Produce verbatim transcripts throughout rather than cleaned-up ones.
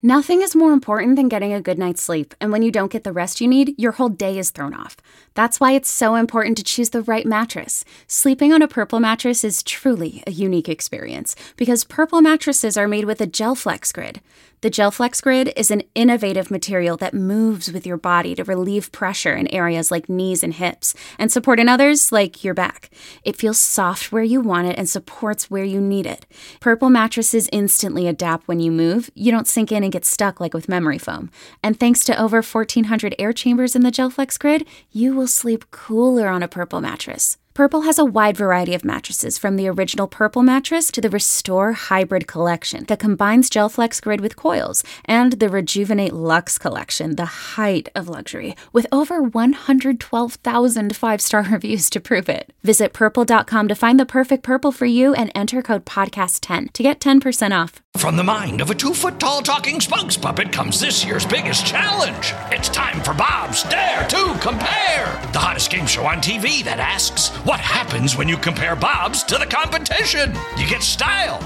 Nothing is more important than getting a good night's sleep, and when you don't get the rest you need, your whole day is thrown off. That's why it's so important to choose the right mattress. Sleeping on a Purple mattress is truly a unique experience, because Purple mattresses are made with a GelFlex Grid. The GelFlex Grid is an innovative material that moves with your body to relieve pressure in areas like knees and hips, and support in others like your back. It feels soft where you want it and supports where you need it. Purple mattresses instantly adapt when you move. You don't sink in and get stuck like with memory foam. And thanks to over fourteen hundred air chambers in the GelFlex Grid, you will sleep cooler on a Purple mattress. Purple has a wide variety of mattresses, from the original Purple mattress to the Restore Hybrid collection that combines GelFlex Grid with coils, and the Rejuvenate Luxe collection, the height of luxury, with over one hundred twelve thousand five-star reviews to prove it. Visit purple dot com to find the perfect Purple for you and enter code podcast ten to get ten percent off. From the mind of a two-foot-tall talking spokes puppet comes this year's biggest challenge. It's time for Bob's Dare to Compare, the hottest game show on T V that asks, what happens when you compare Bob's to the competition? You get style.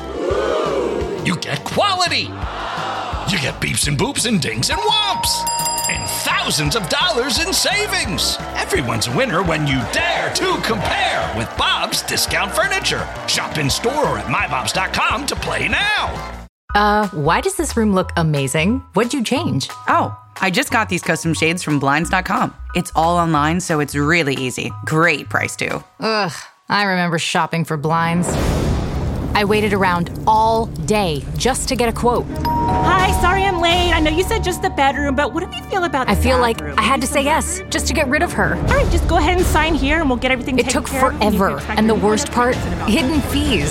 You get quality. You get beeps and boops and dings and whomps. And thousands of dollars in savings. Everyone's a winner when you dare to compare with Bob's Discount Furniture. Shop in store or at my bobs dot com to play now. Uh, why does this room look amazing? What'd you change? Oh, I just got these custom shades from blinds dot com. It's all online, so it's really easy. Great price, too. Ugh, I remember shopping for blinds. I waited around all day just to get a quote. Hi, sorry I'm late. I know you said just the bedroom, but what do you feel about the I feel bathroom? like I had to say yes just to get rid of her. All right, just go ahead and sign here and we'll get everything It taken took care of. forever, and the worst part, hidden fees.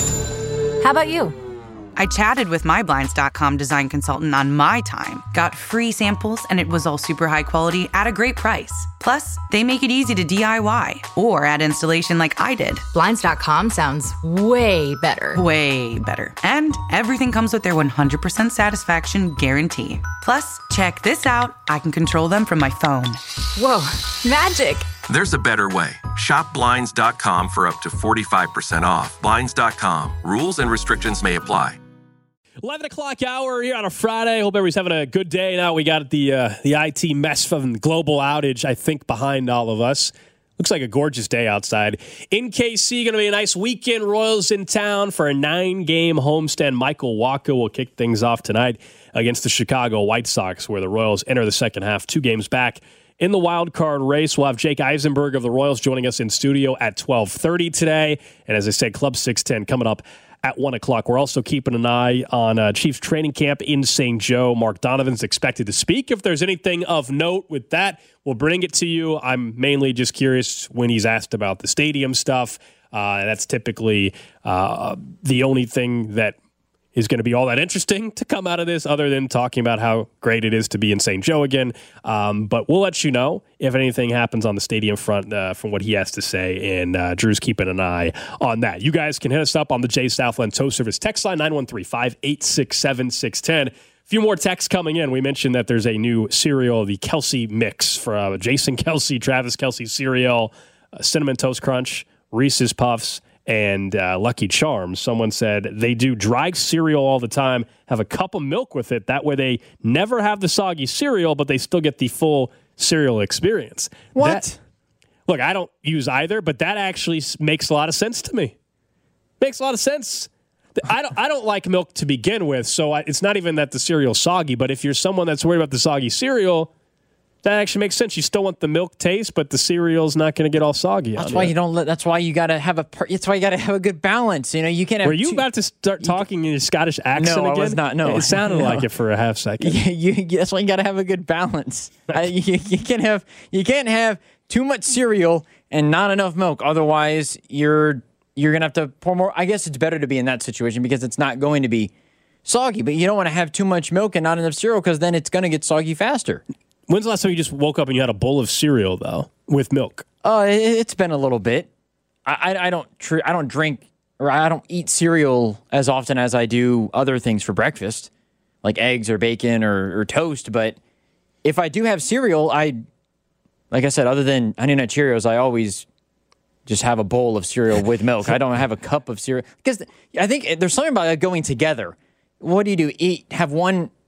How about you? I chatted with my blinds dot com design consultant on my time, got free samples, and it was all super high quality at a great price. Plus, they make it easy to D I Y or add installation like I did. blinds dot com sounds way better. Way better. And everything comes with their one hundred percent satisfaction guarantee. Plus, check this out. I can control them from my phone. Whoa, magic. There's a better way. Shop blinds dot com for up to forty-five percent off. blinds dot com. Rules and restrictions may apply. eleven o'clock hour here on a Friday. Hope everybody's having a good day. Now we got the uh, the I T mess from the global outage, I think, behind all of us. Looks like a gorgeous day outside. In K C, going to be a nice weekend. Royals in town for a nine-game homestand. Michael Wacha will kick things off tonight against the Chicago White Sox, where the Royals enter the second half, two games back in the wild card race. We'll have Jake Eisenberg of the Royals joining us in studio at twelve thirty today. And as I said, Club six ten coming up at one o'clock. We're also keeping an eye on uh, Chiefs training camp in Saint Joe. Mark Donovan's expected to speak. If there's anything of note with that, we'll bring it to you. I'm mainly just curious when he's asked about the stadium stuff. Uh, that's typically uh, the only thing that is going to be all that interesting to come out of this, other than talking about how great it is to be in Saint Joe again. Um, but we'll let you know if anything happens on the stadium front uh, from what he has to say, and uh, Drew's keeping an eye on that. You guys can hit us up on the Jay Southland Tow Service text line, nine one three, five eight six, seven six one zero. A few more texts coming in. We mentioned that there's a new cereal, the Kelsey Mix, for uh, Jason Kelsey, Travis Kelsey cereal, uh, Cinnamon Toast Crunch, Reese's Puffs, and uh, Lucky Charms. Someone said they do dry cereal all the time, have a cup of milk with it. That way they never have the soggy cereal, but they still get the full cereal experience. What? That, look, I don't use either, but that actually makes a lot of sense to me. Makes a lot of sense. I don't I don't like milk to begin with, so I, it's not even that the cereal's soggy, but if you're someone that's worried about the soggy cereal, that actually makes sense. You still want the milk taste, but the cereal's not going to get all soggy. That's why you don't. Let, that's why you got to have a. That's why you got to have a good balance. You know, you can't have. Were you two, about to start talking in your Scottish accent no, again? I was not. No, it sounded no. like it for a half second. Yeah, you, that's why you got to have a good balance. uh, you, you can't have. You can't have too much cereal and not enough milk. Otherwise, you're you're gonna have to pour more. I guess it's better to be in that situation because it's not going to be soggy. But you don't want to have too much milk and not enough cereal because then it's going to get soggy faster. When's the last time you just woke up and you had a bowl of cereal though with milk? Oh, uh, it's been a little bit. I, I, I don't tr- I don't drink or I don't eat cereal as often as I do other things for breakfast, like eggs or bacon or, or toast. But if I do have cereal, I, like I said, other than Honey Nut Cheerios, I always just have a bowl of cereal with milk. I don't have a cup of cereal because I think there's something about that going together. What do you do? Eat, have one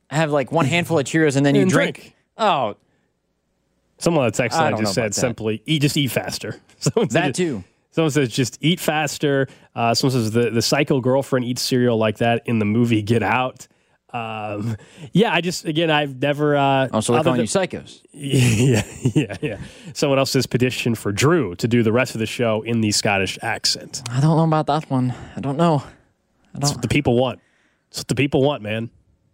have like one handful of Cheerios and then you And drink. drink. Oh, Someone on the text I line don't just know said about that. simply, eat, just eat faster. Someone said that just- too. Someone says just eat faster. Uh, someone says the, the psycho girlfriend eats cereal like that in the movie Get Out. Um, yeah, I just, again, I've never... Uh, Oh, so they're other calling than- you psychos. Yeah, yeah, yeah. Someone else has petitioned for Drew to do the rest of the show in the Scottish accent. I don't know about that one. I don't know. I That's don't. what the people want. That's what the people want, man.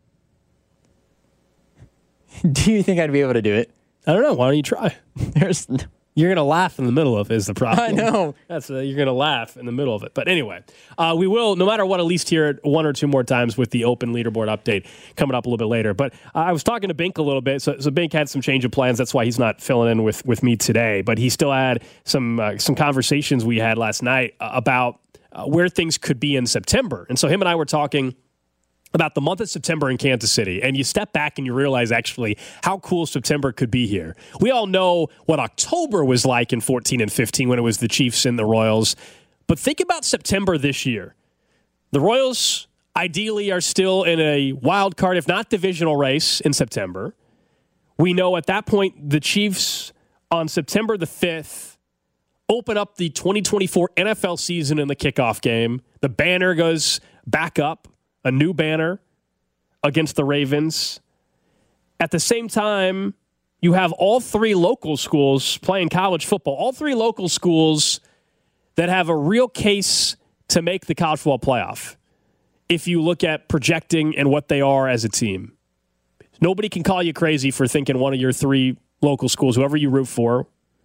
Do you think I'd be able to do it? I don't know. Why don't you try? There's. No, You're going to laugh in the middle of it is the problem. I know. That's uh, you're going to laugh in the middle of it. But anyway, uh, we will, no matter what, at least hear it one or two more times with the open leaderboard update coming up a little bit later. But uh, I was talking to Bink a little bit. So, so Bink had some change of plans. That's why he's not filling in with, with me today. But he still had some uh, some conversations we had last night uh, about uh, where things could be in September. And so him and I were talking about the month of September in Kansas City, and you step back and you realize actually how cool September could be here. We all know what October was like in fourteen and fifteen when it was the Chiefs and the Royals, but think about September this year. The Royals ideally are still in a wild card, if not divisional race in September. We know at that point the Chiefs on September the fifth open up the twenty twenty-four N F L season in the kickoff game. The banner goes back up. A new banner against the Ravens. At the same time, you have all three local schools playing college football. All three local schools that have a real case to make the college football playoff. If you look at projecting and what they are as a team. Nobody can call you crazy for thinking one of your three local schools, whoever you root for,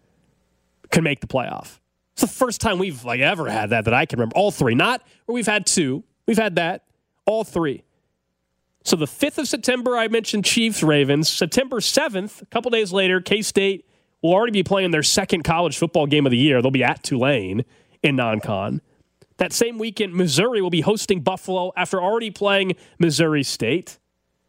can make the playoff. It's the first time we've like ever had that that I can remember. All three. Not where we've had two. We've had that. All three. So the fifth of September, I mentioned Chiefs, Ravens. September seventh, a couple days later, K-State will already be playing their second college football game of the year. They'll be at Tulane in non-con. That same weekend, Missouri will be hosting Buffalo after already playing Missouri State.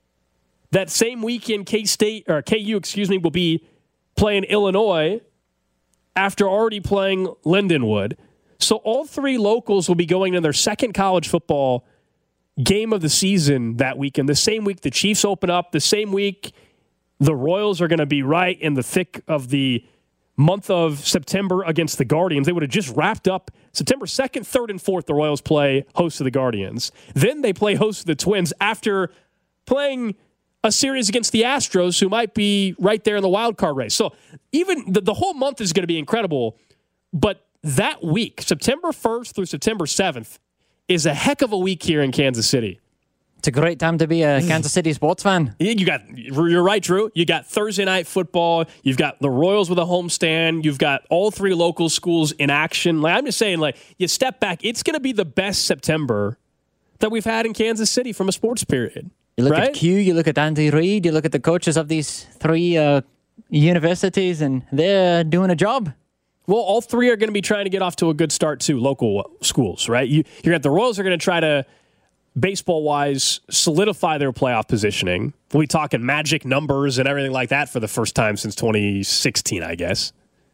That same weekend, K-State, or K U, excuse me, will be playing Illinois after already playing Lindenwood. So all three locals will be going in their second college football game of the season that weekend. The same week the Chiefs open up, the same week the Royals are going to be right in the thick of the month of September against the Guardians. They would have just wrapped up September second, third, and fourth. The Royals play host of the Guardians. Then they play host of the Twins after playing a series against the Astros, who might be right there in the wild card race. So even the, the whole month is going to be incredible. But that week, September first through September seventh, is a heck of a week here in Kansas City. It's a great time to be a Kansas City sports fan. You got, you're right, Drew. You got Thursday night football. You've got the Royals with a homestand. You've got all three local schools in action. Like I'm just saying, like you step back, it's going to be the best September that we've had in Kansas City from a sports period. You look right? at Q, you look at Andy Reid, you look at the coaches of these three uh, universities, and they're doing a job. Well, all three are going to be trying to get off to a good start too. Local schools, right? You, you're at the Royals are going to try to, baseball-wise, solidify their playoff positioning. We'll be talking magic numbers and everything like that for the first time since twenty sixteen, I guess.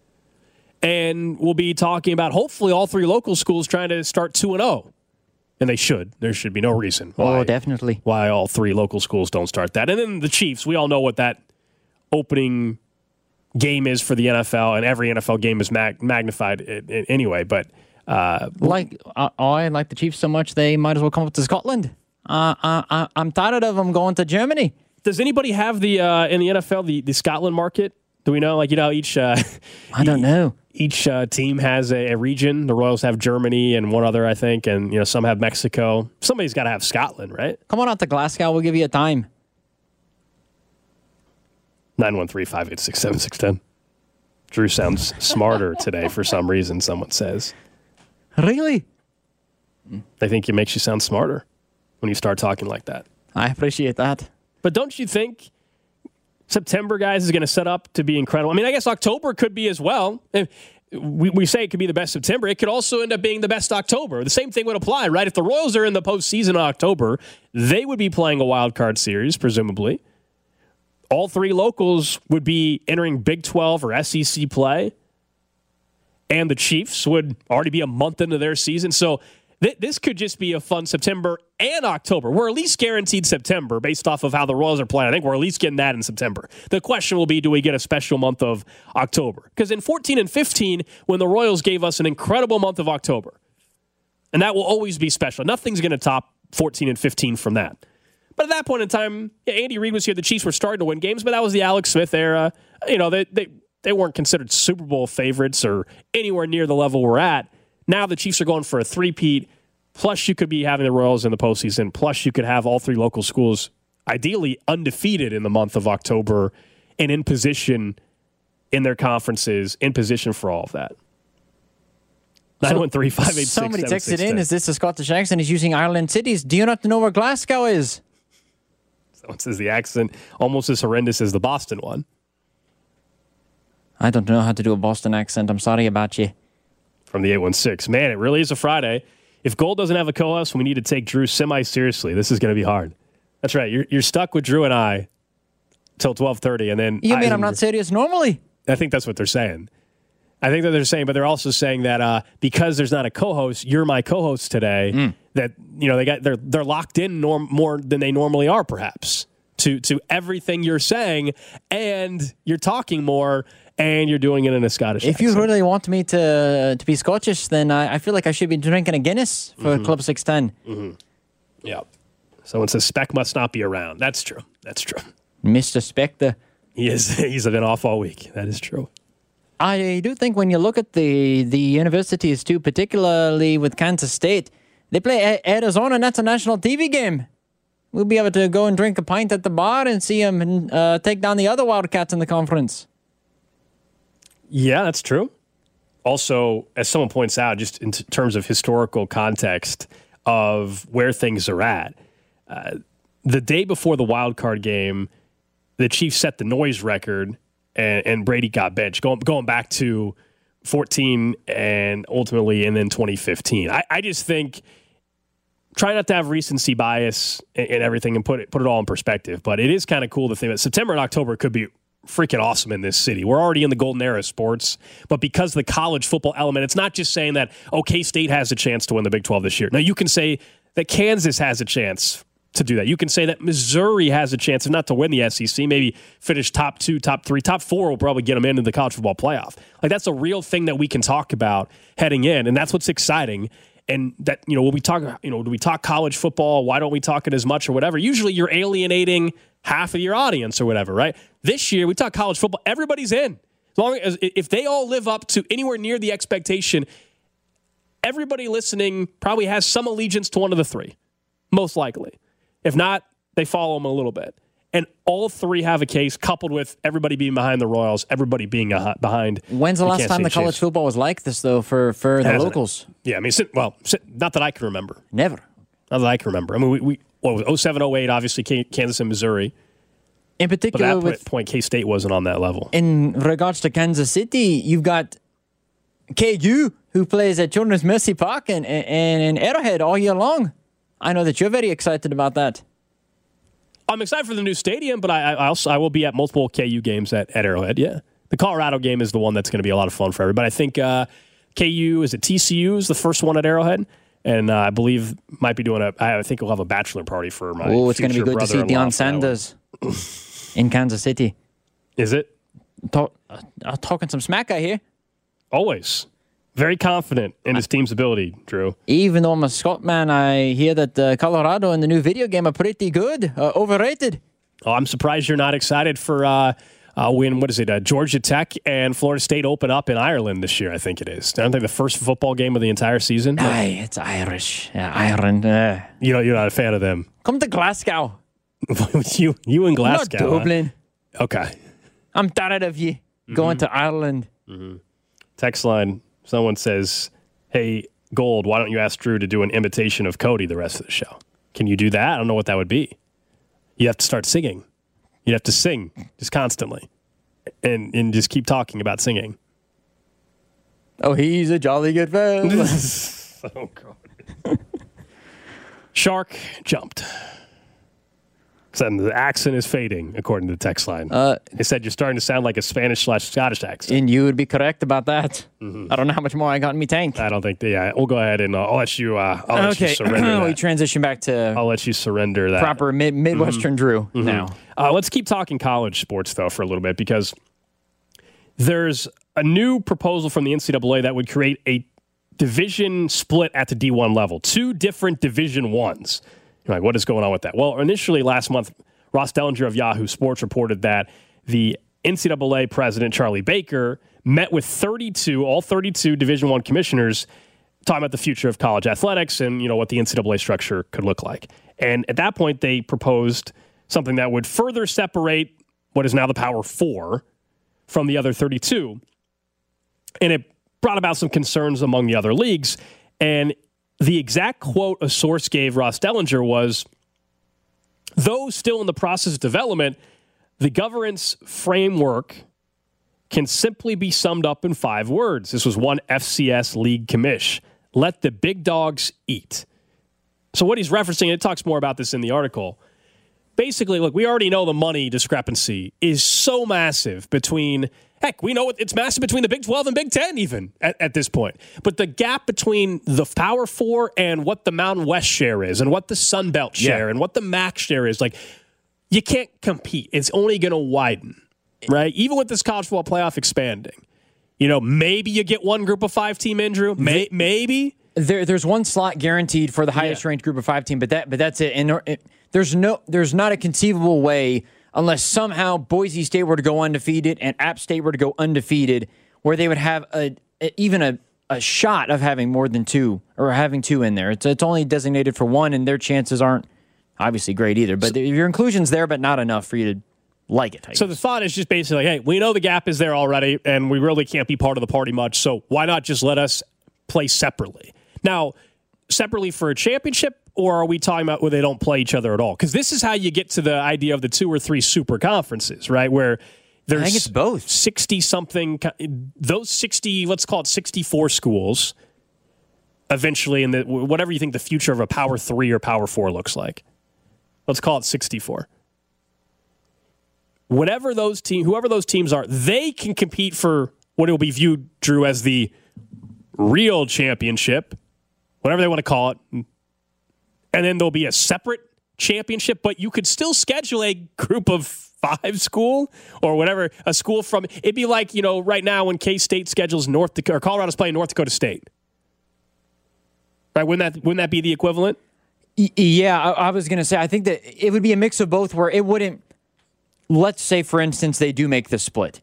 And we'll be talking about hopefully all three local schools trying to start two and zero, and they should. There should be no reason why, Oh, definitely. why all three local schools don't start that. And then the Chiefs, we all know what that opening game is for the N F L, and every N F L game is mag- magnified it, it, anyway. But uh, Like uh, I like the Chiefs so much, they might as well come up to Scotland. Uh, I, I, I'm tired of them going to Germany. does anybody have the uh, in the N F L the, the Scotland market? Do we know? Like you know, each uh, I don't know. Each uh, team has a, a region. The Royals have Germany and one other, I think, and you know some have Mexico. Somebody's got to have Scotland, right? Come on out to Glasgow. We'll give you a time. nine one three, five eight six, seven six one zero. Drew sounds smarter today for some reason, someone says. Really? They think it makes you sound smarter when you start talking like that. I appreciate that. But don't you think September, guys, is going to set up to be incredible? I mean, I guess October could be as well. We, we say it could be the best September. It could also end up being the best October. The same thing would apply, right? If the Royals are in the postseason in October, they would be playing a wild card series, presumably. All three locals would be entering Big twelve or S E C play. And the Chiefs would already be a month into their season. So th- this could just be a fun September and October. We're at least guaranteed September based off of how the Royals are playing. I think we're at least getting that in September. The question will be, do we get a special month of October? Because in fourteen and fifteen, when the Royals gave us an incredible month of October, and that will always be special. Nothing's going to top fourteen and fifteen from that. But at that point in time, yeah, Andy Reid was here. The Chiefs were starting to win games, but that was the Alex Smith era. You know, they they they weren't considered Super Bowl favorites or anywhere near the level we're at. Now the Chiefs are going for a three-peat. Plus, you could be having the Royals in the postseason. Plus, you could have all three local schools ideally undefeated in the month of October and in position in their conferences, in position for all of that. nine one three, five eight six, Somebody seven six texted in, is this a Scottish accent? He's using Ireland cities. Do you not know where Glasgow is? Someone says the accent almost as horrendous as the Boston one. I don't know how to do a Boston accent. I'm sorry about you. From the eight one six. Man, it really is a Friday. If Gold doesn't have a co-host, we need to take Drew semi-seriously. This is going to be hard. That's right. You're, you're stuck with Drew and I till twelve thirty, and then You mean I, I'm not serious normally? I think that's what they're saying. I think that they're saying, but they're also saying that uh, because there's not a co-host, you're my co-host today. Mm. That you know they got they're they're locked in norm, more than they normally are, perhaps to to everything you're saying, and you're talking more, and you're doing it in a Scottish If accent. you really want me to to be Scottish, then I, I feel like I should be drinking a Guinness for Mm-hmm. Club six ten. Mm-hmm. Yeah. Someone says Speck must not be around. That's true. That's true. Mister Spectre. He is. He's been off all week. That is true. I do think when you look at the, the universities too, particularly with Kansas State, they play a- Arizona, and that's a national T V game. We'll be able to go and drink a pint at the bar and see them uh, take down the other Wildcats in the conference. Yeah, that's true. Also, as someone points out, just in t- terms of historical context of where things are at, uh, the day before the wild card game, the Chiefs set the noise record, and, and Brady got benched, going, going back to fourteen and ultimately, and then twenty fifteen. I, I just think, try not to have recency bias and, and everything and put it, put it all in perspective, but it is kind of cool to think that September and October could be freaking awesome in this city. We're already in the golden era of sports, but because of the college football element, it's not just saying that, oh, K-State has a chance to win the Big twelve this year. Now, you can say that Kansas has a chance to do that. You can say that Missouri has a chance, if not to win the S E C, maybe finish top two, top three, top four will probably get them into the college football playoff. Like, that's a real thing that we can talk about heading in, and that's what's exciting. And that, you know, when we talk, you know, do we talk college football? Why don't we talk it as much or whatever? Usually you're alienating half of your audience or whatever, right? This year we talk college football. Everybody's in. As long as if they all live up to anywhere near the expectation, everybody listening probably has some allegiance to one of the three, most likely. If not, they follow them a little bit. And all three have a case, coupled with everybody being behind the Royals, everybody being uh, behind. When's the, the last Kansas time the State college Chiefs. football was like this, though, for, for the Hasn't locals? It? Yeah, I mean, well, not that I can remember. Never. Not that I can remember. I mean, we, we what was it, oh seven, oh eight, obviously, Kansas and Missouri. In particular, but at that with, point, K-State wasn't on that level. In regards to Kansas City, you've got K U, who plays at Children's Mercy Park and, and, and Arrowhead all year long. I know that you're very excited about that. I'm excited for the new stadium, but I, I also I will be at multiple K U games at, at Arrowhead. Yeah, the Colorado game is the one that's going to be a lot of fun for everybody. I think uh, K U is at T C U is the first one at Arrowhead, and uh, I believe might be doing a. I think we'll have a bachelor party for my. Oh, it's going to be good to see brother-in-law Deion Sanders in Kansas City. Is it? Talk, uh, talking some smack, I hear. Always. Very confident in his team's ability, Drew. Even though I'm a Scot man, I hear that uh, Colorado in the new video game are pretty good. Uh, overrated. Oh, I'm surprised you're not excited for uh, uh, when, what is it, uh, Georgia Tech and Florida State open up in Ireland this year, I think it is. Aren't they the first football game of the entire season? Aye, it's Irish. Yeah, Ireland. Uh. You know, you're not a fan of them. Come to Glasgow. you you in Glasgow. Not Dublin. Huh? Okay. I'm tired of you mm-hmm. going to Ireland. Mm-hmm. Text line. Someone says, hey, Gold, why don't you ask Drew to do an imitation of Cody the rest of the show? Can you do that? I don't know what that would be. You have to start singing. You'd have to sing just constantly and, and just keep talking about singing. Oh, he's a jolly good fellow. Oh, God. Shark jumped. And the accent is fading, according to the text line. Uh, they said you're starting to sound like a Spanish slash Scottish accent. And you would be correct about that. Mm-hmm. I don't know how much more I got in me tank. I don't think. That, yeah, we'll go ahead and uh, I'll let you. Uh, I'll let okay. you surrender that. We transition back to. I'll let you surrender that proper mid Midwestern mm-hmm. Drew mm-hmm. now. Uh, let's keep talking college sports though for a little bit because there's a new proposal from the N C double A that would create a division split at the D one level, two different Division Ones. You're like, what is going on with that? Well, initially last month, Ross Dellinger of Yahoo Sports reported that the N C double A president, Charlie Baker, met with thirty-two, all thirty-two Division One commissioners talking about the future of college athletics and, you know, what the N C double A structure could look like. And at that point, they proposed something that would further separate what is now the Power Four from the other thirty-two. And it brought about some concerns among the other leagues. And the exact quote a source gave Ross Dellinger was, though still in the process of development, the governance framework can simply be summed up in five words. This was one F C S league commish. Let the big dogs eat. So what he's referencing, it talks more about this in the article. Basically, look, we already know the money discrepancy is so massive between, heck, we know it's massive between the Big twelve and Big ten even at, at this point. But the gap between the Power Four and what the Mountain West share is and what the Sun Belt share yeah. and what the M A C share is, like, you can't compete. It's only going to widen, right? Even with this college football playoff expanding. You know, maybe you get one group of five team, Andrew. May, maybe. There, there's one slot guaranteed for the highest yeah. ranked group of five team, but that, but that's it. And it, there's no, there's not a conceivable way, unless somehow Boise State were to go undefeated and App State were to go undefeated, where they would have a, a even a, a shot of having more than two or having two in there. It's it's only designated for one, and their chances aren't obviously great either. But so, your inclusion's there, but not enough for you to like it. I so guess. The thought is just basically, hey, we know the gap is there already, and we really can't be part of the party much. So why not just let us play separately? Now, separately for a championship, or are we talking about where they don't play each other at all? Because this is how you get to the idea of the two or three super conferences, right? Where there's I think it's both. sixty-something, those sixty, let's call it sixty-four schools, eventually, in the whatever you think the future of a Power Three or Power Four looks like. Let's call it sixty-four. Whatever those team, whoever those teams are, they can compete for what will be viewed, Drew, as the real championship, whatever they want to call it. And then there'll be a separate championship, but you could still schedule a group of five school or whatever, a school from, it'd be like, you know, right now when K-State schedules North Dakota, or Colorado's playing North Dakota State. Right? Wouldn't that, wouldn't that be the equivalent? Yeah, I, I was going to say, I think that it would be a mix of both where it wouldn't, let's say, for instance, they do make the split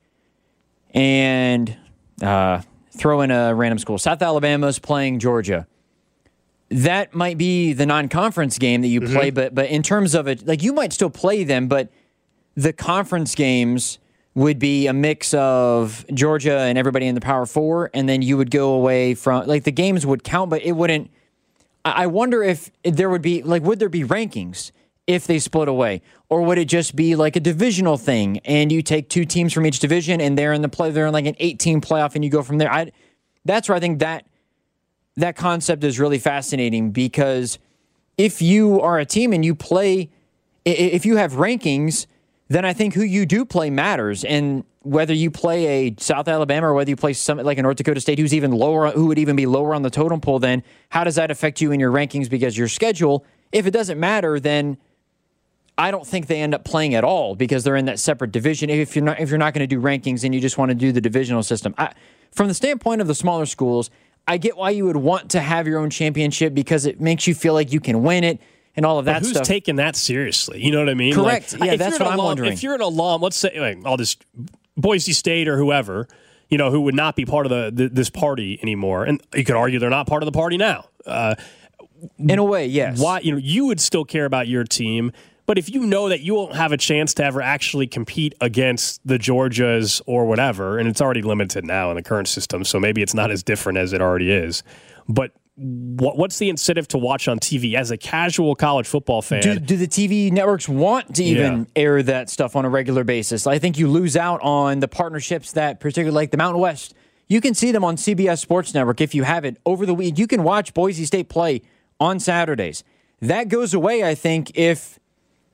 and uh, throw in a random school. South Alabama's playing Georgia. That might be the non-conference game that you mm-hmm. play, but but in terms of it, like you might still play them, but the conference games would be a mix of Georgia and everybody in the Power Four, and then you would go away from, like the games would count, but it wouldn't. I wonder if there would be, like, would there be rankings if they split away? Or would it just be like a divisional thing, and you take two teams from each division, and they're in the play, they're in like an eight-team playoff, and you go from there? I, that's where I think that that concept is really fascinating, because if you are a team and you play, if you have rankings, then I think who you do play matters. And whether you play a South Alabama or whether you play something like a North Dakota State who's even lower, who would even be lower on the totem pole, then how does that affect you in your rankings? Because your schedule, if it doesn't matter, then I don't think they end up playing at all because they're in that separate division. If you're not, if you're not going to do rankings and you just want to do the divisional system, I, from the standpoint of the smaller schools, I get why you would want to have your own championship because it makes you feel like you can win it and all of that but who's stuff. Who's taking that seriously? You know what I mean? Correct. Like, yeah, that's what I'm alum, wondering. If you're an alum, let's say, like, I'll just Boise State or whoever, you know, who would not be part of the, the this party anymore, and you could argue they're not part of the party now. Uh, In a way, yes. Why? You know, you would still care about your team. But if you know that you won't have a chance to ever actually compete against the Georgias or whatever, and it's already limited now in the current system, so maybe it's not as different as it already is. But what, what's the incentive to watch on T V as a casual college football fan? Do, do the T V networks want to even yeah. air that stuff on a regular basis? I think you lose out on the partnerships that, particularly like the Mountain West, you can see them on C B S Sports Network if you have it over the week. You can watch Boise State play on Saturdays. That goes away, I think, if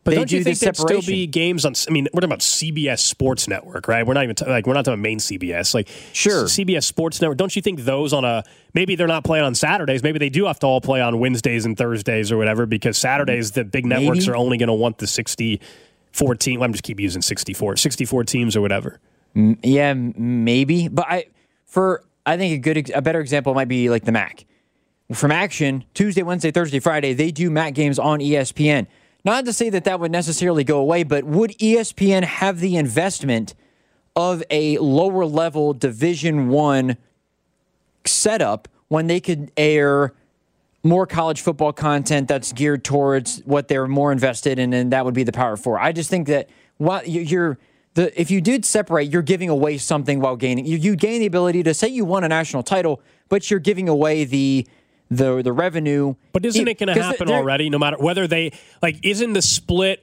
But they don't do you think the there'd separation. still be games on? I mean, we're talking about C B S Sports Network, right? We're not even t- like we're not talking main C B S. Like, sure, C B S Sports Network. Don't you think those on a maybe they're not playing on Saturdays? Maybe they do have to all play on Wednesdays and Thursdays or whatever because Saturdays the big networks maybe. are only going to want the sixty-four team. I'm just keep using sixty-four, sixty-four teams or whatever. Mm, yeah, maybe. But I for I think a good a better example might be like the M A C. From Action, Tuesday, Wednesday, Thursday, Friday, they do M A C games on E S P N. Not to say that that would necessarily go away, but would E S P N have the investment of a lower level Division One setup when they could air more college football content that's geared towards what they're more invested in, and that would be the Power Four? I just think that while you're the if you did separate, you're giving away something while gaining. You, you gain the ability to say you won a national title, but you're giving away the. the the revenue. But isn't it going to happen already, no matter whether they, like, isn't the split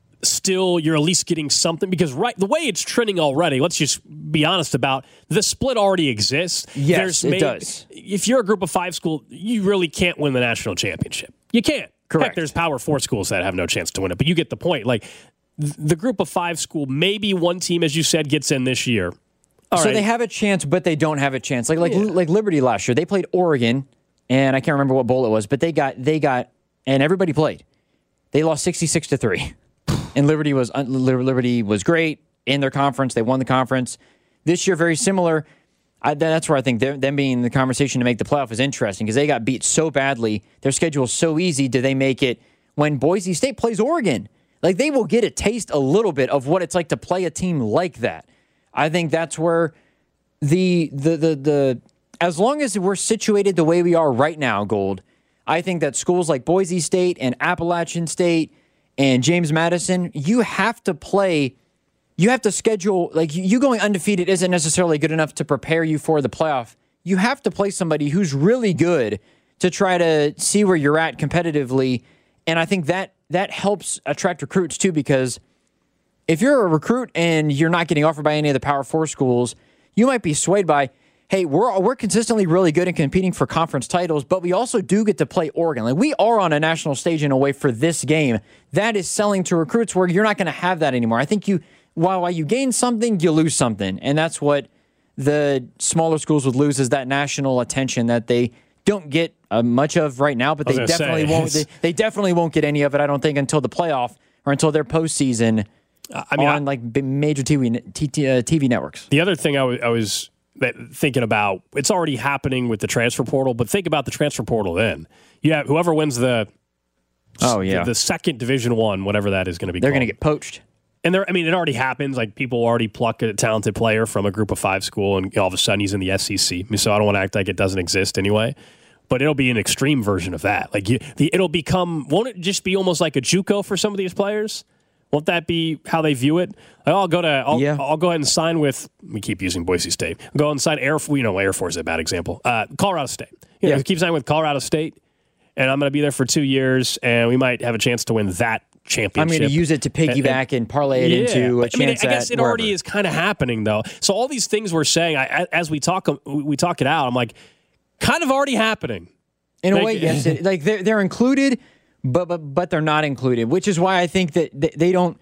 still, you're at least getting something? Because right, the way it's trending already, let's just be honest about, the split already exists. Yes, There's it maybe, does. If you're a group of five school, you really can't win the national championship. You can't. Correct. Heck, there's Power Four schools that have no chance to win it, but you get the point. Like, th- the group of five school, maybe one team, as you said, gets in this year. All so right. they have a chance, but they don't have a chance. Like like yeah. like Liberty last year, they played Oregon. And I can't remember what bowl it was, but they got they got and everybody played. They lost sixty-six to three, and Liberty was Liberty was great in their conference. They won the conference. This year, very similar. I, that's where I think them being in the conversation to make the playoff is interesting because they got beat so badly. Their schedule is so easy. Do they make it when Boise State plays Oregon? Like they will get a taste a little bit of what it's like to play a team like that. I think that's where the the the the. As long as we're situated the way we are right now, Gold, I think that schools like Boise State and Appalachian State and James Madison, you have to play, you have to schedule, like you going undefeated isn't necessarily good enough to prepare you for the playoff. You have to play somebody who's really good to try to see where you're at competitively. And I think that that helps attract recruits too, because if you're a recruit and you're not getting offered by any of the Power Four schools, you might be swayed by, hey, we're we're consistently really good in competing for conference titles, but we also do get to play Oregon. Like we are on a national stage in a way for this game. That is selling to recruits where you're not going to have that anymore. I think you while while you gain something, you lose something, and that's what the smaller schools would lose is that national attention that they don't get uh, much of right now. But they definitely say, won't. They, they definitely won't get any of it. I don't think until the playoff or until their postseason. I mean, on I, like major T V T V, uh, T V networks. The other thing I, w- I was. That thinking about, it's already happening with the transfer portal, but think about the transfer portal then. Yeah, whoever wins the oh yeah the, the second Division One, whatever that is going to be, they're going to get poached. And there, I mean, it already happens. Like people already pluck a talented player from a group of five school, and you know, all of a sudden he's in the S E C. So I don't want to act like it doesn't exist anyway. But it'll be an extreme version of that. Like you, the, it'll become. Won't it just be almost like a JUCO for some of these players? Won't that be how they view it? Like, oh, I'll go to. I'll, yeah. I'll go ahead and sign with. We keep using Boise State. I'll go and sign Air. You know, Air Force is a bad example. Uh, Colorado State. You know, yeah. keep signing with Colorado State, and I'm going to be there for two years, and we might have a chance to win that championship. I'm going to use it to piggyback and, and, and parlay it yeah. into a I mean, chance. I guess it wherever. already is kind of happening though. So all these things we're saying, I, as we talk, we talk it out. I'm like, kind of already happening. In like, a way, yes. It, like they're they're included, but but but they're not included, which is why I think that they, they don't.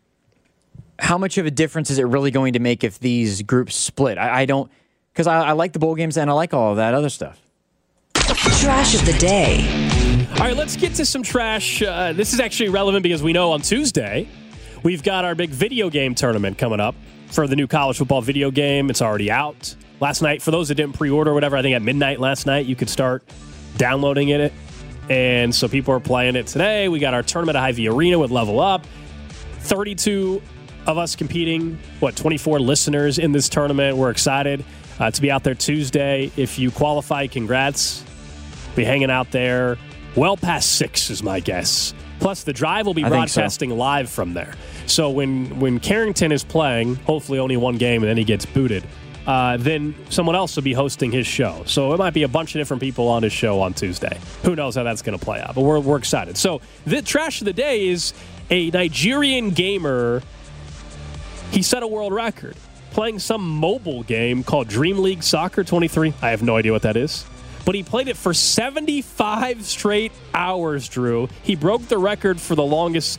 How much of a difference is it really going to make if these groups split? I, I don't, because I, I like the bowl games and I like all of that other stuff. Trash of the day. All right, let's get to some trash. Uh, this is actually relevant because we know on Tuesday we've got our big video game tournament coming up for the new college football video game. It's already out. Last night, for those that didn't pre-order or whatever, I think at midnight last night, you could start downloading it. And so people are playing it today. We got our tournament at Hy-Vee Arena with Level Up. thirty-two of us competing, what, twenty-four listeners in this tournament. We're excited uh, to be out there Tuesday. If you qualify, congrats. Be hanging out there well past six is my guess. Plus, the drive will be I broadcasting so. live from there. So when, when Carrington is playing, hopefully only one game and then he gets booted, uh, then someone else will be hosting his show. So it might be a bunch of different people on his show on Tuesday. Who knows how that's going to play out, but we're, we're excited. So the trash of the day is a Nigerian gamer. He set a world record playing some mobile game called Dream League Soccer twenty-three. I have no idea what that is. But he played it for seventy-five straight hours, Drew. He broke the record for the longest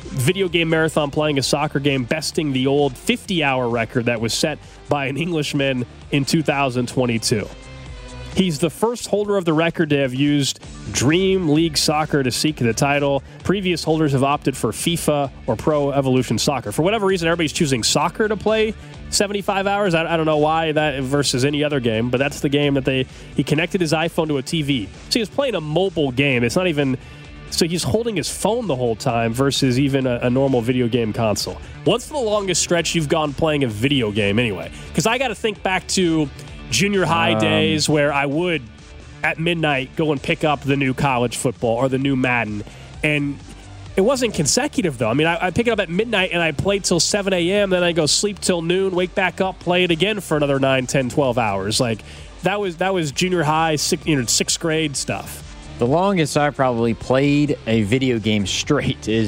video game marathon playing a soccer game, besting the old fifty-hour record that was set by an Englishman in two thousand twenty-two. He's the first holder of the record to have used Dream League Soccer to seek the title. Previous holders have opted for FIFA or Pro Evolution Soccer. For whatever reason, everybody's choosing soccer to play seventy-five hours. I, I don't know why that versus any other game, but that's the game that they he connected his iPhone to a T V. So he was playing a mobile game. It's not even... So he's holding his phone the whole time versus even a, a normal video game console. What's the longest stretch you've gone playing a video game anyway? Because I got to think back to junior high um, days where I would, at midnight, go and pick up the new college football or the new Madden. And it wasn't consecutive, though. I mean, I, I pick it up at midnight and I play till seven a.m., then I go sleep till noon, wake back up, play it again for another nine, ten, twelve hours. Like, that was that was junior high, six, you know, sixth grade stuff. The longest I probably played a video game straight is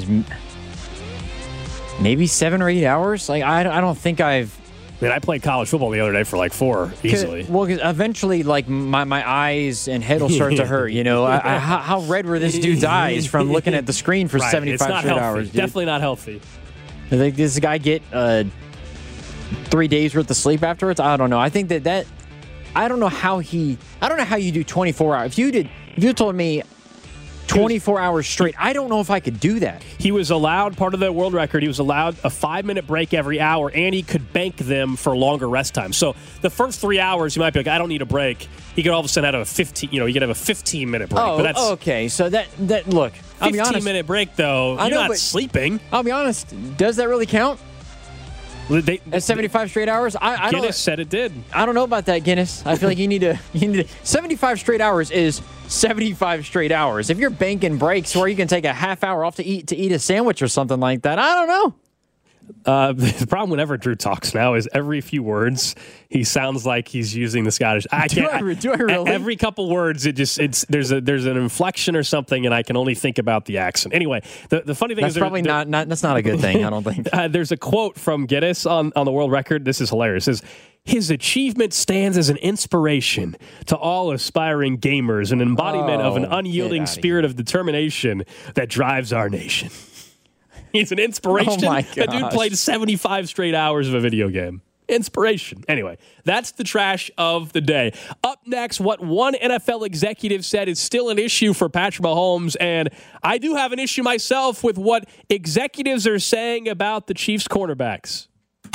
maybe seven or eight hours. Like, I, I don't think I've... I mean, I played college football the other day for like four, easily. Cause, well, cause eventually, like, my, my eyes and head will start to hurt, you know? I, I, how, how red were this dude's eyes from looking at the screen for right. seventy-five straight healthy. hours, dude? Definitely not healthy. I think this guy get uh, three days worth of sleep afterwards? I don't know. I think that that... I don't know how he... I don't know how you do twenty-four hours. If you did... If you told me twenty-four hours straight, I don't know if I could do that. He was allowed, part of the world record, he was allowed a five-minute break every hour, and he could bank them for longer rest time. So the first three hours, you might be like, I don't need a break. He could all of a sudden have a fifteen, you know, you could have a fifteen-minute break. Oh, but that's, okay. So that, that look, I'll be honest. fifteen-minute break, though, you're I know, not but sleeping. I'll be honest. Does that really count? They, At seventy-five straight hours? I, I Guinness don't, said it did. I don't know about that, Guinness. I feel like you need to, you need to... seventy-five straight hours is seventy-five straight hours. If you're banking breaks where you can take a half hour off to eat to eat a sandwich or something like that, I don't know. Uh, the problem whenever Drew talks now is every few words he sounds like he's using the Scottish. I do, can't, I, do I really? Every couple words, it just it's there's a there's an inflection or something, and I can only think about the accent. Anyway, the, the funny thing that's is probably there, not, not that's not a good thing. I don't think. uh, there's a quote from Guinness on on the world record. This is hilarious. It says, his achievement stands as an inspiration to all aspiring gamers, an embodiment oh, of an unyielding spirit of determination that drives our nation. He's an inspiration. Oh my That dude played seventy-five straight hours of a video game. Inspiration. Anyway, that's the trash of the day. Up next, what one N F L executive said is still an issue for Patrick Mahomes, and I do have an issue myself with what executives are saying about the Chiefs cornerbacks.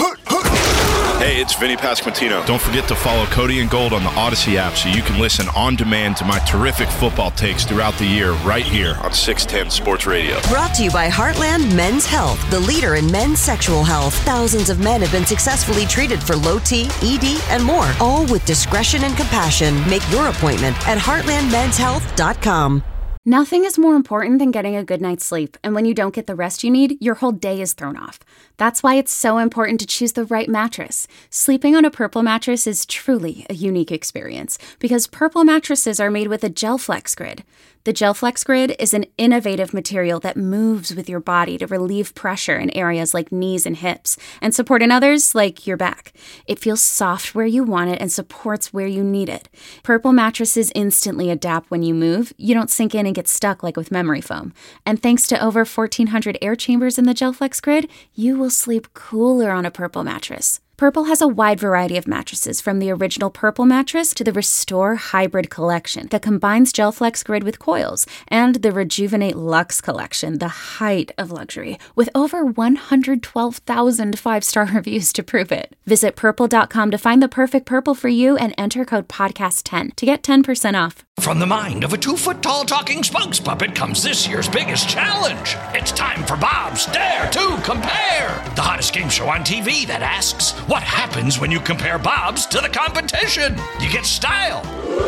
Hey, it's Vinny Pasquantino. Don't forget to follow Cody and Gold on the Odyssey app so you can listen on demand to my terrific football takes throughout the year right here on six ten Sports Radio. Brought to you by Heartland Men's Health, the leader in men's sexual health. Thousands of men have been successfully treated for low T, E D, and more, all with discretion and compassion. Make your appointment at heartland men's health dot com. Nothing is more important than getting a good night's sleep, and when you don't get the rest you need, your whole day is thrown off. That's why it's so important to choose the right mattress. Sleeping on a Purple mattress is truly a unique experience, because Purple mattresses are made with a GelFlex Grid. The GelFlex Grid is an innovative material that moves with your body to relieve pressure in areas like knees and hips, and support in others like your back. It feels soft where you want it and supports where you need it. Purple mattresses instantly adapt when you move. You don't sink in and get stuck like with memory foam. And thanks to over fourteen hundred air chambers in the GelFlex Grid, you will sleep cooler on a Purple mattress. Purple has a wide variety of mattresses, from the original Purple mattress to the Restore Hybrid collection that combines GelFlex Grid with coils, and the Rejuvenate Luxe collection, the height of luxury, with over one hundred twelve thousand five-star reviews to prove it. Visit purple dot com to find the perfect Purple for you and enter code podcast ten to get ten percent off. From the mind of a two-foot-tall talking spokes puppet comes this year's biggest challenge. It's time for Bob's Dare to Compare, the hottest game show on T V that asks, what happens when you compare Bob's to the competition? You get style.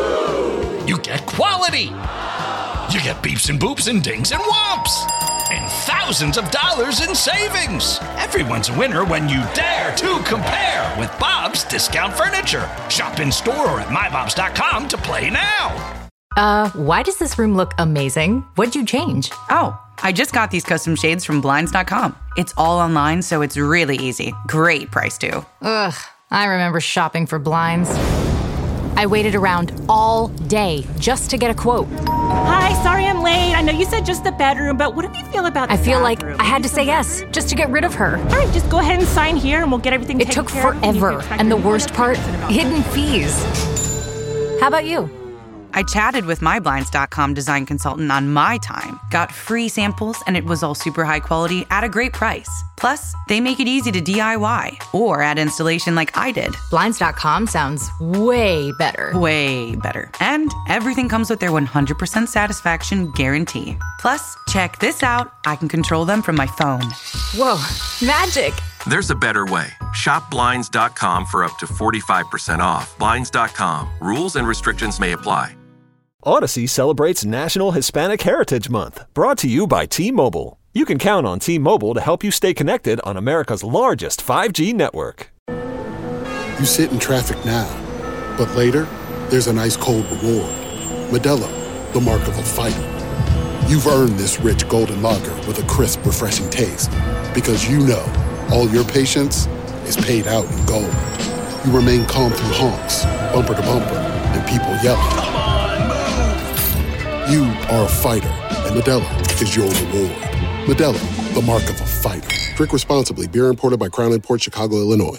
You get quality. You get beeps and boops and dings and whomps. And thousands of dollars in savings. Everyone's a winner when you dare to compare with Bob's Discount Furniture. Shop in store or at my bobs dot com to play now. Uh, why does this room look amazing? What'd you change? Oh, I just got these custom shades from blinds dot com. It's all online, so it's really easy. Great price, too. Ugh, I remember shopping for blinds. I waited around all day just to get a quote. Hi, sorry I'm late. I know you said just the bedroom, but what do you feel about the I feel bathroom? like I had to say yes just to get rid of her. All right, just go ahead and sign here and we'll get everything It taken took care of. forever, and the worst part, hidden fees. How about you? I chatted with my Blinds dot com design consultant on my time, got free samples, and it was all super high quality at a great price. Plus, they make it easy to D I Y or add installation like I did. Blinds dot com sounds way better. Way better. And everything comes with their one hundred percent satisfaction guarantee. Plus, check this out. I can control them from my phone. Whoa, magic. There's a better way. Shop Blinds dot com for up to forty-five percent off. Blinds dot com. Rules and restrictions may apply. Odyssey celebrates National Hispanic Heritage Month, brought to you by T-Mobile. You can count on T-Mobile to help you stay connected on America's largest five G network. You sit in traffic now, but later, there's an ice-cold reward. Modelo, the mark of a fighter. You've earned this rich golden lager with a crisp, refreshing taste. Because you know, all your patience is paid out in gold. You remain calm through honks, bumper to bumper, and people yelling. Come on, move! You are a fighter, and Modelo is your reward. Modelo, the mark of a fighter. Drink responsibly. Beer imported by Crown Imports, Chicago, Illinois.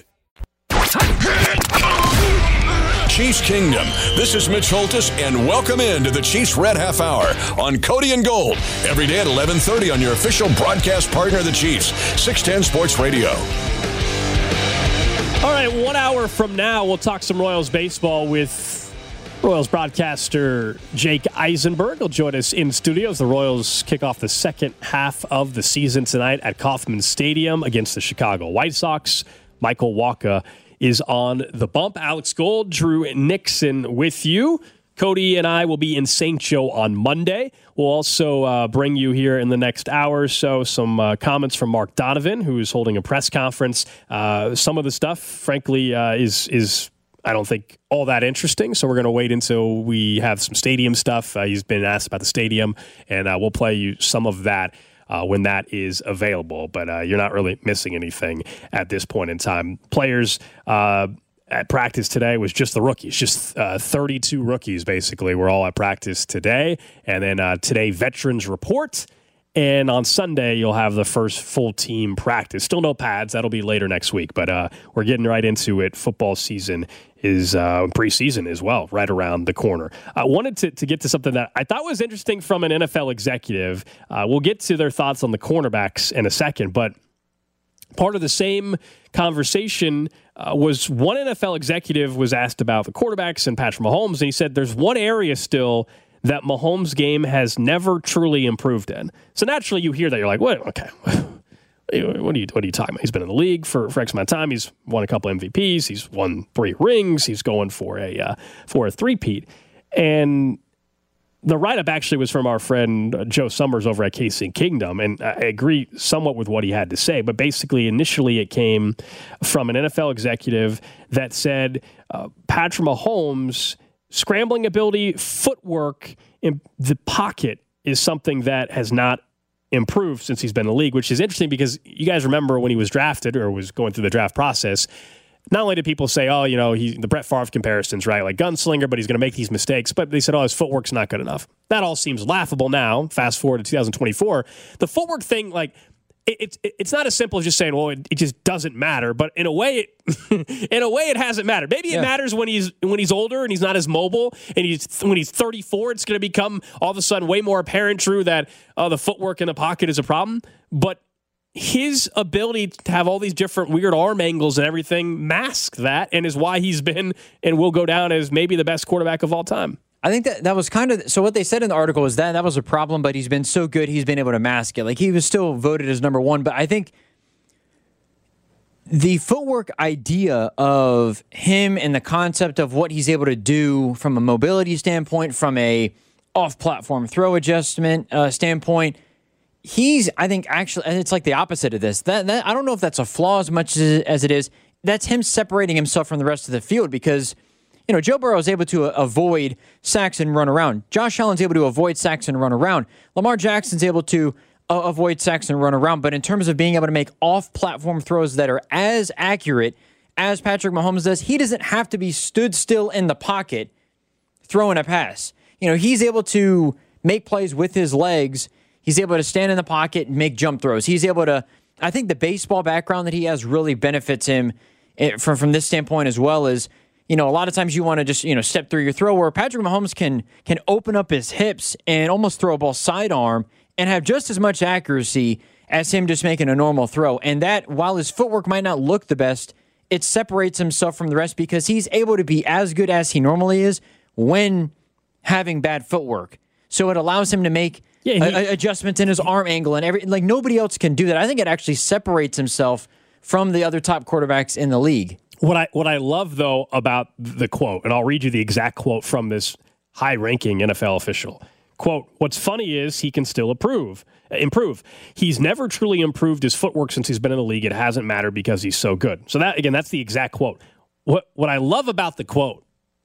Chiefs Kingdom. This is Mitch Holtis, and welcome into the Chiefs Red Half Hour on Cody and Gold. Every day at eleven thirty on your official broadcast partner of the Chiefs, six ten Sports Radio. All right, one hour from now, we'll talk some Royals baseball with Royals broadcaster Jake Eisenberg. He'll join us in studio as the Royals kick off the second half of the season tonight at Kauffman Stadium against the Chicago White Sox. Michael Wacha is on the bump. Alex Gold, Drew Nixon with you. Cody and I will be in Saint Joe on Monday. We'll also uh, bring you here in the next hour or so some uh, comments from Mark Donovan, who is holding a press conference. Uh, some of the stuff, frankly, uh, is is I don't think all that interesting, so we're going to wait until we have some stadium stuff. Uh, he's been asked about the stadium, and uh, we'll play you some of that Uh, when that is available. But uh, you're not really missing anything at this point in time. Players uh, at practice today was just the rookies, just uh, thirty-two rookies basically were all at practice today. And then uh, today, veterans report. And on Sunday, you'll have the first full team practice. Still no pads. That'll be later next week. But uh, we're getting right into it. Football season is uh, preseason as well, right around the corner. I wanted to, to get to something that I thought was interesting from an N F L executive. Uh, we'll get to their thoughts on the cornerbacks in a second. But part of the same conversation uh, was one N F L executive was asked about the quarterbacks and Patrick Mahomes. And he said there's one area still that Mahomes' game has never truly improved in. So naturally you hear that, you're like, what? Okay, what are you what are you talking about? He's been in the league for, for X amount of time. He's won a couple M V Ps. He's won three rings. He's going for a uh, for a three-peat. And the write-up actually was from our friend uh, Joe Summers over at K C Kingdom, and I agree somewhat with what he had to say. But basically, initially it came from an N F L executive that said uh, Patrick Mahomes' scrambling ability, footwork in the pocket is something that has not improved since he's been in the league, which is interesting because you guys remember when he was drafted or was going through the draft process, not only did people say, oh, you know, he, the Brett Favre comparisons, right? Like gunslinger, but he's going to make these mistakes. But they said, oh, his footwork's not good enough. That all seems laughable now. Fast forward to two thousand twenty-four. The footwork thing, like, It's it, it's not as simple as just saying, well, it, it just doesn't matter. But in a way, it, in a way, it hasn't mattered. Maybe it yeah. matters when he's when he's older and he's not as mobile. And he's when he's thirty-four, it's going to become all of a sudden way more apparent, Drew, that uh, the footwork in the pocket is a problem. But his ability to have all these different weird arm angles and everything mask that, and is why he's been and will go down as maybe the best quarterback of all time. I think that that was kind of, so what they said in the article is that that was a problem, but he's been so good, he's been able to mask it. Like, he was still voted as number one, but I think the footwork idea of him and the concept of what he's able to do from a mobility standpoint, from a off-platform throw adjustment uh, standpoint, he's, I think, actually, and it's like the opposite of this. That, that I don't know if that's a flaw as much as, as it is. That's him separating himself from the rest of the field because, you know, Joe Burrow is able to avoid sacks and run around. Josh Allen's able to avoid sacks and run around. Lamar Jackson's able to uh, avoid sacks and run around. But in terms of being able to make off-platform throws that are as accurate as Patrick Mahomes does, he doesn't have to be stood still in the pocket throwing a pass. You know, he's able to make plays with his legs. He's able to stand in the pocket and make jump throws. He's able to, I think the baseball background that he has really benefits him from, from this standpoint as well as, you know, a lot of times you want to just, you know, step through your throw where Patrick Mahomes can can open up his hips and almost throw a ball sidearm and have just as much accuracy as him just making a normal throw. And that, while his footwork might not look the best, it separates himself from the rest because he's able to be as good as he normally is when having bad footwork. So it allows him to make yeah, he, a, a adjustments in his arm angle and every like nobody else can do that. I think it actually separates himself from the other top quarterbacks in the league. What I what I love though about the quote, and I'll read you the exact quote from this high-ranking N F L official. Quote, what's funny is he can still improve. Improve. He's never truly improved his footwork since he's been in the league. It hasn't mattered because he's so good. So that, again, that's the exact quote. What what I love about the quote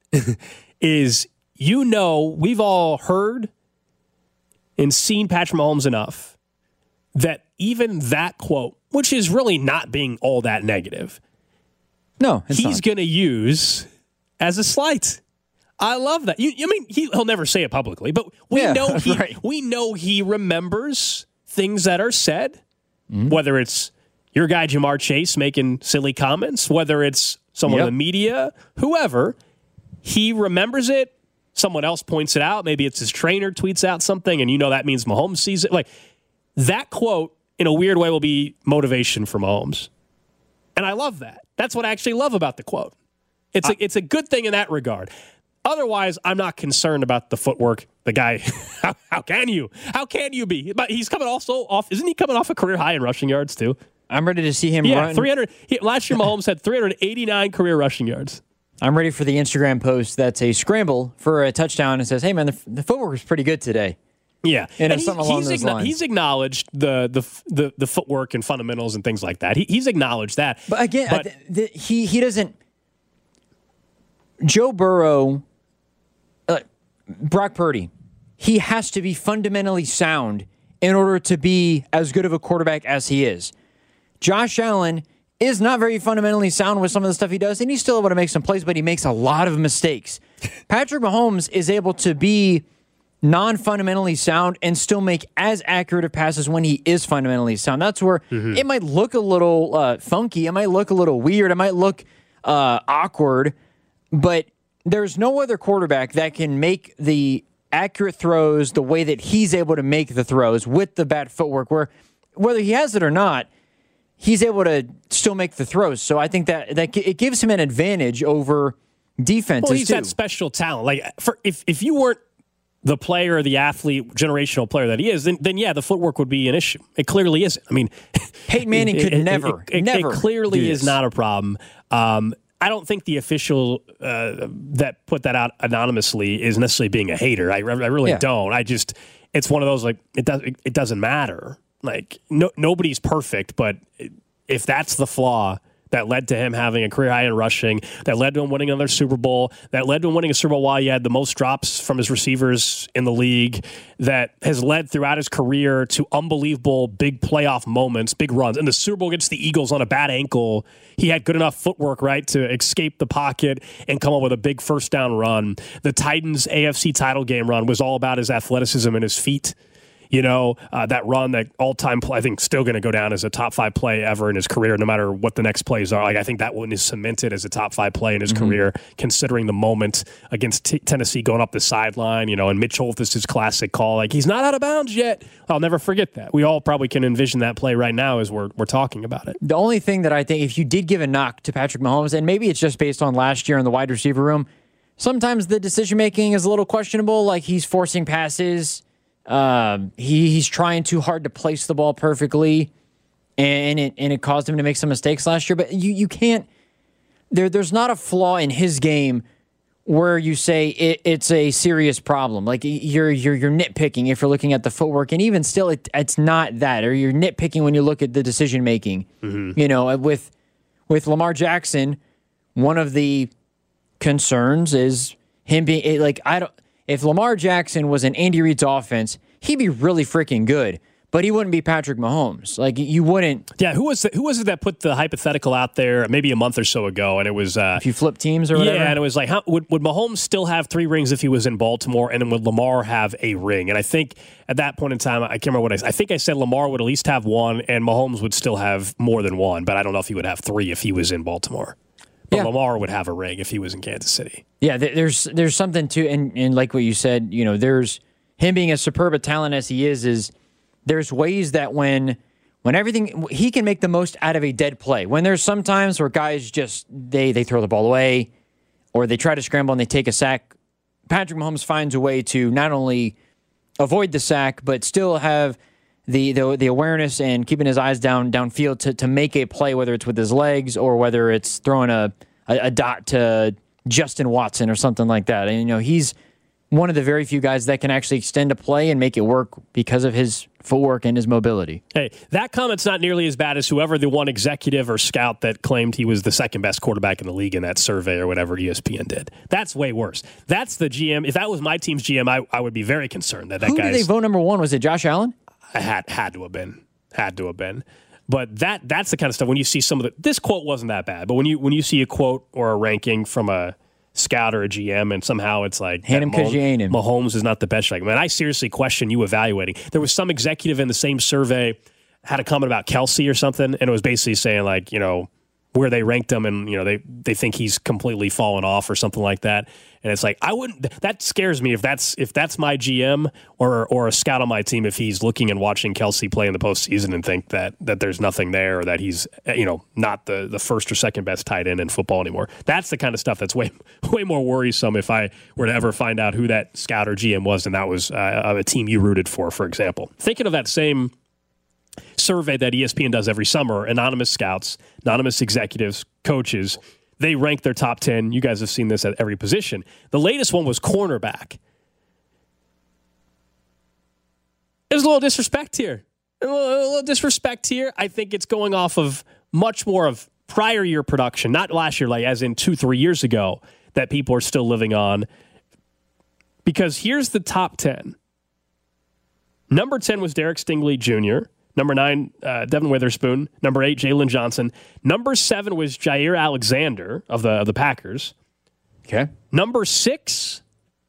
is, you know, we've all heard and seen Patrick Mahomes enough that even that quote, which is really not being all that negative, no, he's going to use as a slight. I love that. You, I mean, he, he'll never say it publicly, but we yeah, know he right. we know he remembers things that are said, mm-hmm. whether it's your guy Jamar Chase making silly comments, whether it's someone yep. in the media, whoever. He remembers it. Someone else points it out. Maybe it's his trainer tweets out something, and you know that means Mahomes sees it. Like that quote, in a weird way, will be motivation for Mahomes, and I love that. That's what I actually love about the quote. It's a, it's a good thing in that regard. Otherwise, I'm not concerned about the footwork. The guy, how, how can you? How can you be? But he's coming also off. Isn't he coming off a career high in rushing yards too? I'm ready to see him yeah, run. three hundred. He, last year, Mahomes had three hundred eighty-nine career rushing yards. I'm ready for the Instagram post that's a scramble for a touchdown and says, "Hey man, the, the footwork was pretty good today." Yeah, and, and it's something along those acknow- lines. He's acknowledged the, the the the footwork and fundamentals and things like that. He, he's acknowledged that. But again, but, th- th- he he doesn't. Joe Burrow. Brock Purdy, he has to be fundamentally sound in order to be as good of a quarterback as he is. Josh Allen is not very fundamentally sound with some of the stuff he does, and he's still able to make some plays, but he makes a lot of mistakes. Patrick Mahomes is able to be non-fundamentally sound and still make as accurate of passes when he is fundamentally sound. That's where mm-hmm. it might look a little uh, funky, it might look a little weird, it might look uh, awkward, but there's no other quarterback that can make the accurate throws the way that he's able to make the throws with the bad footwork, where whether he has it or not, he's able to still make the throws. So I think that, that it gives him an advantage over defenses, well, he's too. that special talent. Like, for, if, if you weren't the player or the athlete, generational player that he is, then, then yeah, the footwork would be an issue. It clearly isn't. I mean, Peyton Manning could it, never, it, it, never It clearly is this. not a problem. Um, I don't think the official uh, that put that out anonymously is necessarily being a hater. I, I really yeah. don't. I just, it's one of those, like, it does it doesn't matter. Like, no, nobody's perfect, but if that's the flaw that led to him having a career high in rushing, that led to him winning another Super Bowl, that led to him winning a Super Bowl while he had the most drops from his receivers in the league, that has led throughout his career to unbelievable big playoff moments, big runs. In the Super Bowl against the Eagles on a bad ankle, he had good enough footwork, right, to escape the pocket and come up with a big first down run. The Titans' A F C title game run was all about his athleticism and his feet. You know, uh, that run, that all-time play, I think still going to go down as a top five play ever in his career, no matter what the next plays are. Like, I think that one is cemented as a top five play in his mm-hmm. career, considering the moment against T- Tennessee going up the sideline, you know, and Mitch Holthus' classic call. Like, he's not out of bounds yet. I'll never forget that. We all probably can envision that play right now as we're, we're talking about it. The only thing that I think, if you did give a knock to Patrick Mahomes, and maybe it's just based on last year in the wide receiver room, sometimes the decision-making is a little questionable, like he's forcing passes. Um, he he's trying too hard to place the ball perfectly, and it and it caused him to make some mistakes last year. But you you can't there there's not a flaw in his game where you say it, it's a serious problem. Like you're you're you're nitpicking if you're looking at the footwork, and even still, it it's not that. Or you're nitpicking when you look at the decision making. Mm-hmm. You know, with with Lamar Jackson, one of the concerns is him being like I don't. If Lamar Jackson was in Andy Reid's offense, he'd be really freaking good. but he wouldn't be Patrick Mahomes. Like, you wouldn't. Yeah, who was the, who was it that put the hypothetical out there maybe a month or so ago? And it was uh, if you flip teams or whatever. Yeah, and it was like, how, would would Mahomes still have three rings if he was in Baltimore, and then would Lamar have a ring? And I think at that point in time, I can't remember what I said. I think I said Lamar would at least have one, and Mahomes would still have more than one. But I don't know if he would have three if he was in Baltimore. But yeah. Lamar would have a ring if he was in Kansas City. Yeah, there's there's something to, and, and like what you said, you know, there's him being as superb a talent as he is, is there's ways that when when everything, he can make the most out of a dead play. When there's some times where guys just, they, they throw the ball away or they try to scramble and they take a sack, Patrick Mahomes finds a way to not only avoid the sack, but still have the the, the awareness and keeping his eyes down downfield to, to make a play, whether it's with his legs or whether it's throwing a, a, a dot to Justin Watson or something like that. And, you know, he's one of the very few guys that can actually extend a play and make it work because of his footwork and his mobility. Hey, that comment's not nearly as bad as whoever the one executive or scout that claimed he was the second best quarterback in the league in that survey or whatever E S P N did. That's way worse. That's the G M. If that was my team's G M, I, I would be very concerned that that Who guy's... did they vote number one? Was it Josh Allen? Had had to have been. Had to have been. But that that's the kind of stuff when you see some of the... This quote wasn't that bad, but when you when you see a quote or a ranking from a scout or a G M, and somehow it's like hand him because you ain't him. Mahomes is not the best. Like, man, I seriously question you evaluating. There was some executive in the same survey had a comment about Kelsey or something, and it was basically saying like, you know, where they ranked him, and you know they they think he's completely fallen off or something like that. And it's like, I wouldn't. That scares me if that's if that's my G M or or a scout on my team, if he's looking and watching Kelsey play in the postseason and think that that there's nothing there, or that he's, you know, not the, the first or second best tight end in football anymore. That's the kind of stuff that's way way more worrisome if I were to ever find out who that scout or G M was, and that was uh, a team you rooted for, for example. Thinking of that same survey that E S P N does every summer, anonymous scouts, anonymous executives, coaches, they rank their top ten. You guys have seen this at every position. The latest one was cornerback. There's a little disrespect here. A little, a little disrespect here. I think it's going off of much more of prior year production, not last year, like as in two, three years ago, that people are still living on. Because here's the top ten. Number ten was Derek Stingley Junior Number nine, uh, Devin Witherspoon. Number eight, Jalen Johnson. Number seven was Jair Alexander of the of the Packers. Okay. Number six,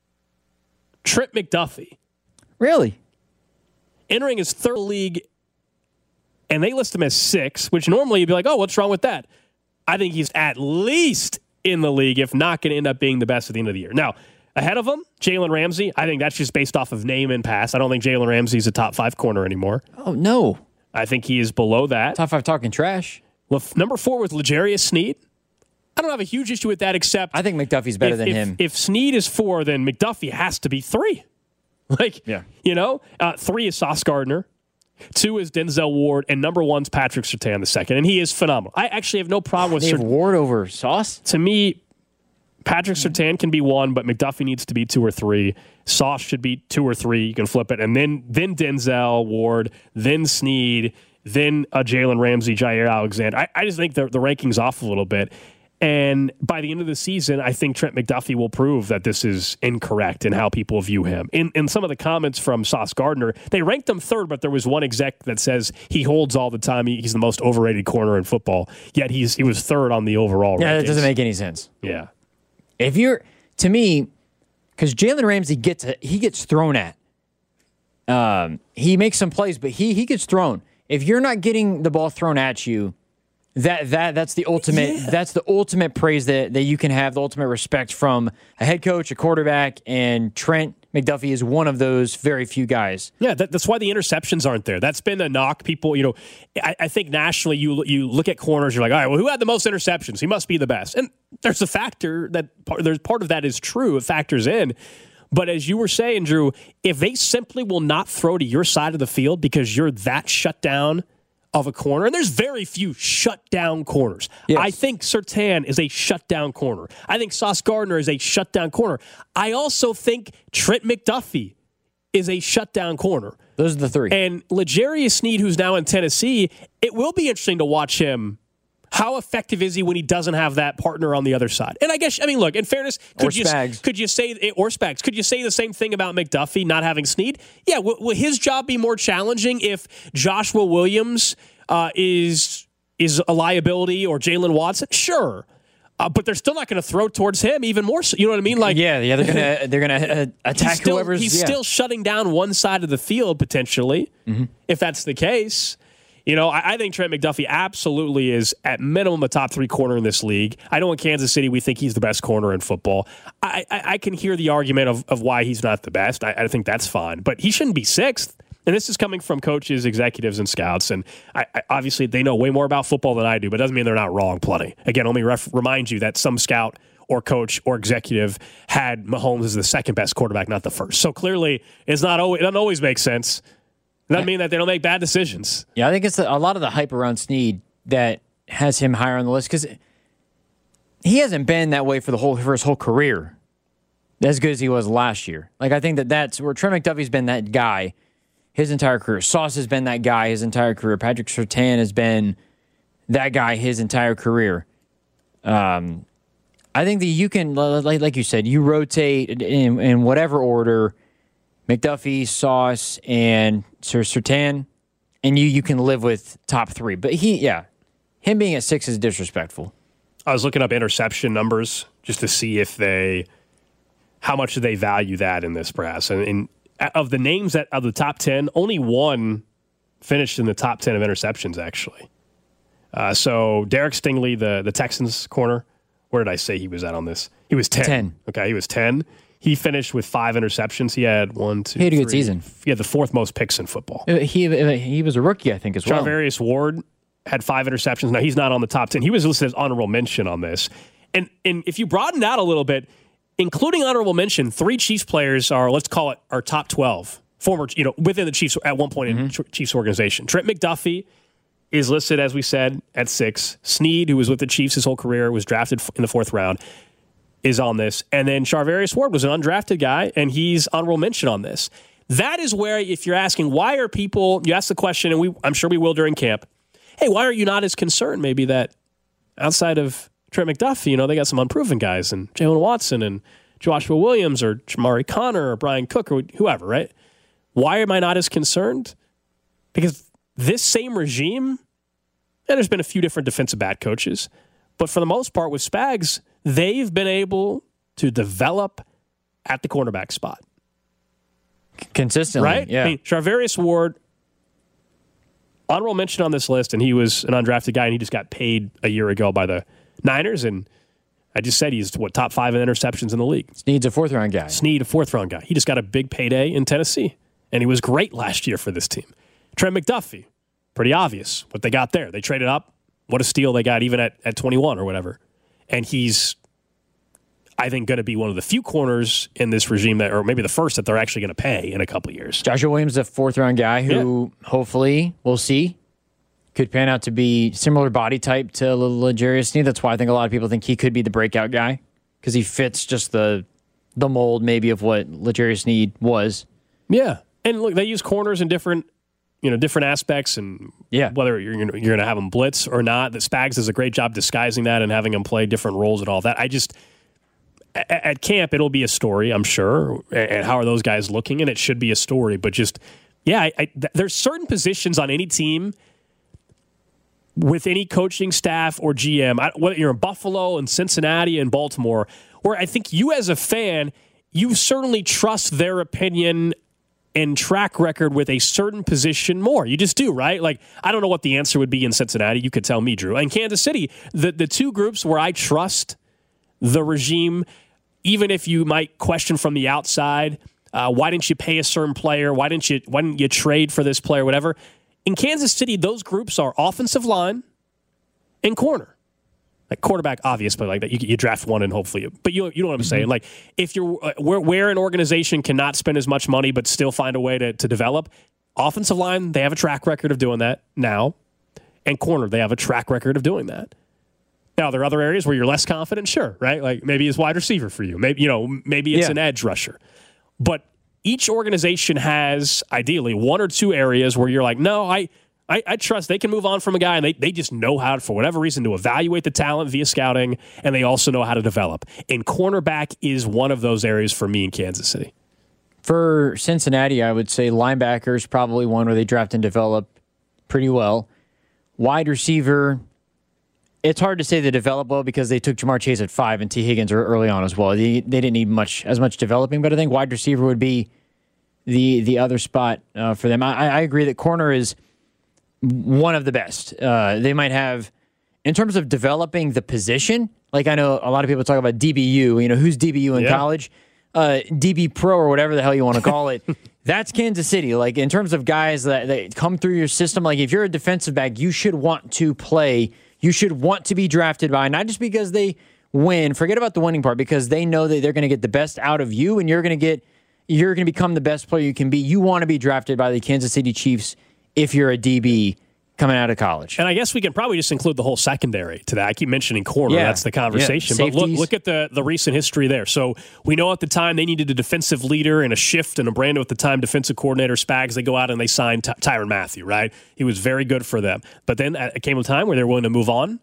Trent McDuffie. Really? Entering his third league, and they list him as six, which normally you'd be like, oh, what's wrong with that? I think he's at least in the league, if not going to end up being the best at the end of the year. Now, ahead of him, Jalen Ramsey. I think that's just based off of name and pass. I don't think Jalen Ramsey's a top five corner anymore. Oh, no. I think he is below that. Top five talking trash. Well, number four was L'Jarius Sneed. I don't have a huge issue with that, except I think McDuffie's better if, than if, him. If Sneed is four, then McDuffie has to be three. Like, yeah. you know, uh, three is Sauce Gardner. Two is Denzel Ward, and number one's Patrick Surtain the second, and he is phenomenal. I actually have no problem with Sur- Ward over Sauce. To me, Patrick Surtain can be one, but McDuffie needs to be two or three. Sauce should be two or three. You can flip it. And then then Denzel Ward, then Sneed, then uh, Jalen Ramsey, Jair Alexander. I, I just think the, the ranking's off a little bit. And by the end of the season, I think Trent McDuffie will prove that this is incorrect in how people view him. In, in some of the comments from Sauce Gardner, they ranked him third, but there was one exec that says he holds all the time. He, he's the most overrated corner in football, yet he's he was third on the overall Yeah, rankings. that doesn't make any sense. Yeah. If you're, to me, because Jalen Ramsey gets he gets thrown at. Um, he makes some plays, but he he gets thrown. If you're not getting the ball thrown at you, that that that's the ultimate yeah. that's the ultimate praise that, that you can have, the ultimate respect from a head coach, a quarterback, and Trent McDuffie is one of those very few guys. Yeah, that, that's why the interceptions aren't there. That's been a knock. People, you know, I, I think nationally you you look at corners, you're like, all right, well, who had the most interceptions? He must be the best. And there's a factor that part, there's part of that is true. It factors in. But as you were saying, Drew, if they simply will not throw to your side of the field because you're that shut down of a corner, and there's very few shut-down corners. Yes. I think Surtain is a shut-down corner. I think Sauce Gardner is a shut-down corner. I also think Trent McDuffie is a shut-down corner. Those are the three. And L'Jarius Sneed, who's now in Tennessee, it will be interesting to watch him. How effective is he when he doesn't have that partner on the other side? And I guess, I mean, look, in fairness, could or you Spags. could you say or Spags? Could you say the same thing about McDuffie not having Snead? Yeah, will, will his job be more challenging if Joshua Williams uh, is is a liability or Jalen Watson? Sure. Uh, but they're still not going to throw towards him even more. So, you know what I mean? Like, yeah, yeah, they're gonna they're gonna uh, attack he's still, whoever's. He's yeah. still shutting down one side of the field potentially, mm-hmm. if that's the case. You know, I, I think Trent McDuffie absolutely is at minimum a top three corner in this league. I know in Kansas City we think he's the best corner in football. I, I, I can hear the argument of, of why he's not the best. I, I think that's fine, but he shouldn't be sixth. And this is coming from coaches, executives, and scouts. And I, I, obviously, they know way more about football than I do, but it doesn't mean they're not wrong plenty. Again, let me ref- remind you that some scout or coach or executive had Mahomes as the second best quarterback, not the first. So clearly, it's not always, it doesn't always make sense. It doesn't mean that they don't make bad decisions. Yeah, I think it's a lot of the hype around Snead that has him higher on the list because he hasn't been that way for the whole for his whole career, as good as he was last year. Like I think that that's where Trent McDuffie's been that guy his entire career. Sauce has been that guy his entire career. Patrick Surtain has been that guy his entire career. Um, I think that you can, like, like you said, you rotate in, in whatever order, McDuffie, Sauce, and Surtain, and you you can live with top three. But he, yeah, him being at six is disrespectful. I was looking up interception numbers just to see if they, how much do they value that in this brass, and. and of the names that of the top ten, only one finished in the top ten of interceptions, actually. Uh, so Derek Stingley, the, the Texans corner, where did I say he was at on this? He was ten. ten. Okay, he was ten. He finished with five interceptions. He had one, two, He had a three. good season. He had the fourth most picks in football. He he was a rookie, I think, as well. Charvarius Ward had five interceptions. Now, he's not on the top ten. He was listed as honorable mention on this. And and if you broaden out a little bit, including honorable mention, three Chiefs players are, let's call it, our top twelve, former, you know, within the Chiefs at one point mm-hmm. in the Chiefs organization. Trent McDuffie is listed, as we said, at six. Snead, who was with the Chiefs his whole career, was drafted in the fourth round, is on this. And then Charvarius Ward was an undrafted guy, and he's honorable mention on this. That is where, if you're asking, why are people, you ask the question, and we, I'm sure we will during camp, hey, why are you not as concerned maybe that outside of Trent McDuffie, you know, they got some unproven guys, and Jalen Watson and Joshua Williams or Jamari Connor or Brian Cook or whoever, right? Why am I not as concerned? Because this same regime, and there's been a few different defensive back coaches, but for the most part with Spags, they've been able to develop at the cornerback spot. Consistently, right? yeah. I mean, Charvarius Ward, honorable mention on this list, and he was an undrafted guy, and he just got paid a year ago by the Niners, and I just said he's, what, top five in interceptions in the league. Snead's a fourth-round guy. Snead, a fourth-round guy. He just got a big payday in Tennessee, and he was great last year for this team. Trent McDuffie, pretty obvious what they got there. They traded up. What a steal they got even at, at twenty-one or whatever. And he's, I think, going to be one of the few corners in this regime that, or maybe the first that they're actually going to pay in a couple of years. Joshua Williams is a fourth-round guy who yeah. hopefully we'll see could pan out to be similar body type to L'Jarius Snead. That's why I think a lot of people think he could be the breakout guy because he fits just the the mold maybe of what L'Jarius Snead was. Yeah, and look, they use corners in different, you know, different aspects, and yeah. whether you're gonna, you're going to have them blitz or not. That Spags does a great job disguising that and having them play different roles and all that. I just at, at camp it'll be a story, I'm sure, and how are those guys looking? And it should be a story, but just yeah, I, I, there's certain positions on any team. With any coaching staff or G M, whether you're in Buffalo and Cincinnati and Baltimore, where I think you as a fan, you certainly trust their opinion and track record with a certain position more. You just do, right? Like, I don't know what the answer would be in Cincinnati. You could tell me, Drew. In Kansas City, the, the two groups where I trust the regime, even if you might question from the outside, uh, why didn't you pay a certain player? Why didn't you, why didn't you trade for this player, whatever? In Kansas City, those groups are offensive line and corner. Like quarterback, obvious, but like that, you, you draft one and hopefully, you, but you you know what I'm mm-hmm. saying. Like if you're uh, where, where an organization cannot spend as much money but still find a way to to develop, offensive line, they have a track record of doing that now, and corner, they have a track record of doing that. Now there are other areas where you're less confident, sure, right? Like maybe it's wide receiver for you, maybe you know maybe it's yeah. an edge rusher, but each organization has, ideally, one or two areas where you're like, no, I, I, I trust they can move on from a guy, and they, they just know how, for whatever reason, to evaluate the talent via scouting, and they also know how to develop. And cornerback is one of those areas for me in Kansas City. For Cincinnati, I would say linebacker is probably one where they draft and develop pretty well. Wide receiver, it's hard to say they develop well because they took Jamar Chase at five and T. Higgins early on as well. They, they didn't need much as much developing, but I think wide receiver would be the the other spot uh, for them. I, I agree that corner is one of the best. Uh, they might have, in terms of developing the position, like I know a lot of people talk about D B U, you know, who's D B U in yeah. college? Uh, D B Pro or whatever the hell you want to call it. That's Kansas City. Like, in terms of guys that, that come through your system, like if you're a defensive back, you should want to play. You should want to be drafted by, not just because they win, forget about the winning part, because they know that they're going to get the best out of you and you're going to get, you're going to become the best player you can be. You want to be drafted by the Kansas City Chiefs if you're a D B coming out of college. And I guess we can probably just include the whole secondary to that. I keep mentioning corner. Yeah. That's the conversation. Yeah. But look look at the, the recent history there. So we know at the time they needed a defensive leader and a shift, and a brand new at the time defensive coordinator, Spags. They go out and they signed Ty- Tyrann Mathieu, right? He was very good for them. But then it came a time where they were willing to move on,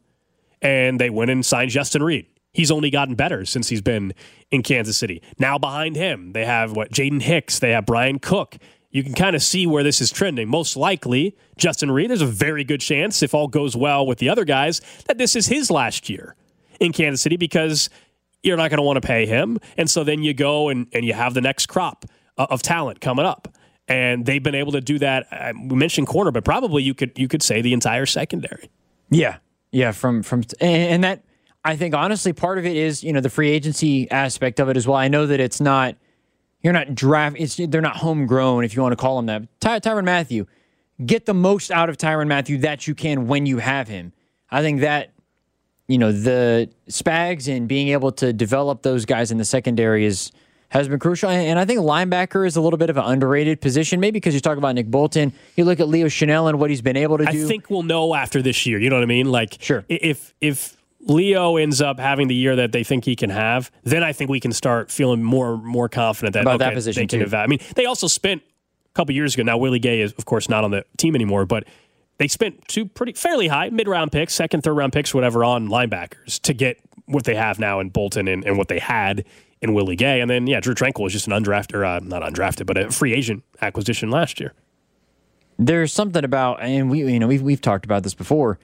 and they went and signed Justin Reed. He's only gotten better since he's been in Kansas City. Now behind him, they have, what, Jaden Hicks. They have Brian Cook. You can kind of see where this is trending. Most likely, Justin Reed, there's a very good chance, if all goes well with the other guys, that this is his last year in Kansas City because you're not going to want to pay him. And so then you go and, and you have the next crop of talent coming up. And they've been able to do that. We mentioned corner, but probably you could you could say the entire secondary. Yeah. Yeah. From from and that, I think, honestly, part of it is, you know, the free agency aspect of it as well. I know that it's not, You're not draft. It's, they're not homegrown, if you want to call them that. Ty, Tyrann Mathieu, get the most out of Tyrann Mathieu that you can when you have him. I think that, you know, the Spags and being able to develop those guys in the secondary is has been crucial. And I think linebacker is a little bit of an underrated position, maybe because you talk about Nick Bolton. You look at Leo Chenal and what he's been able to do. I think we'll know after this year. You know what I mean? Like, sure. If if. Leo ends up having the year that they think he can have, then I think we can start feeling more more confident that, About okay, that position they can too. evaluate. I mean, they also spent a couple years ago. Now, Willie Gay is, of course, not on the team anymore, but they spent two pretty fairly high mid-round picks, second, third-round picks, whatever, on linebackers to get what they have now in Bolton and, and what they had in Willie Gay. And then, yeah, Drew Tranquill was just an undrafted, or uh, not undrafted, but a free agent acquisition last year. There's something about, and we you know we've we've talked about this before.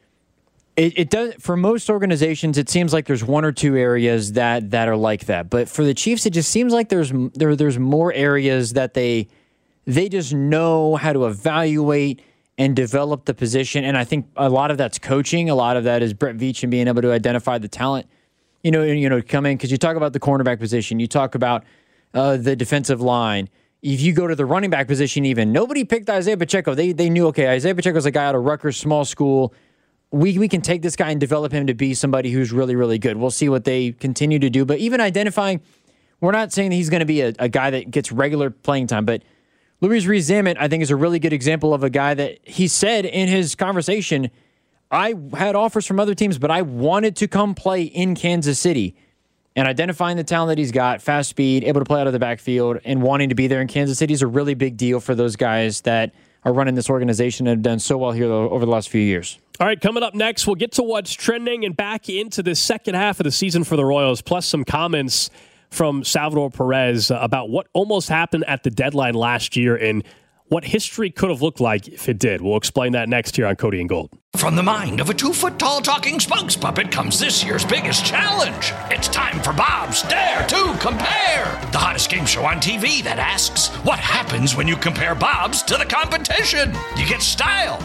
It, it does for most organizations. It seems like there's one or two areas that, that are like that. But for the Chiefs, it just seems like there's there there's more areas that they they just know how to evaluate and develop the position. And I think a lot of that's coaching. A lot of that is Brett Veach and being able to identify the talent. You know, you know, come in because you talk about the cornerback position. You talk about uh, the defensive line. If you go to the running back position, even nobody picked Isaiah Pacheco. They they knew okay, Isaiah Pacheco's a guy out of Rutgers small school. We we can take this guy and develop him to be somebody who's really, really good. We'll see what they continue to do. But even identifying, we're not saying that he's going to be a, a guy that gets regular playing time. But Louis Rees-Zammit, I think, is a really good example of a guy that he said in his conversation, I had offers from other teams, but I wanted to come play in Kansas City. And identifying the talent that he's got, fast speed, able to play out of the backfield, and wanting to be there in Kansas City is a really big deal for those guys that are running this organization and have done so well here over the last few years. All right, coming up next, we'll get to what's trending and back into the second half of the season for the Royals, plus some comments from Salvador Perez about what almost happened at the deadline last year and what history could have looked like if it did. We'll explain that next here on Cody and Gold. From the mind of a two-foot-tall talking spokes puppet comes this year's biggest challenge. It's time for Bob's Dare to Compare, the hottest game show on T V that asks, what happens when you compare Bob's to the competition? You get style.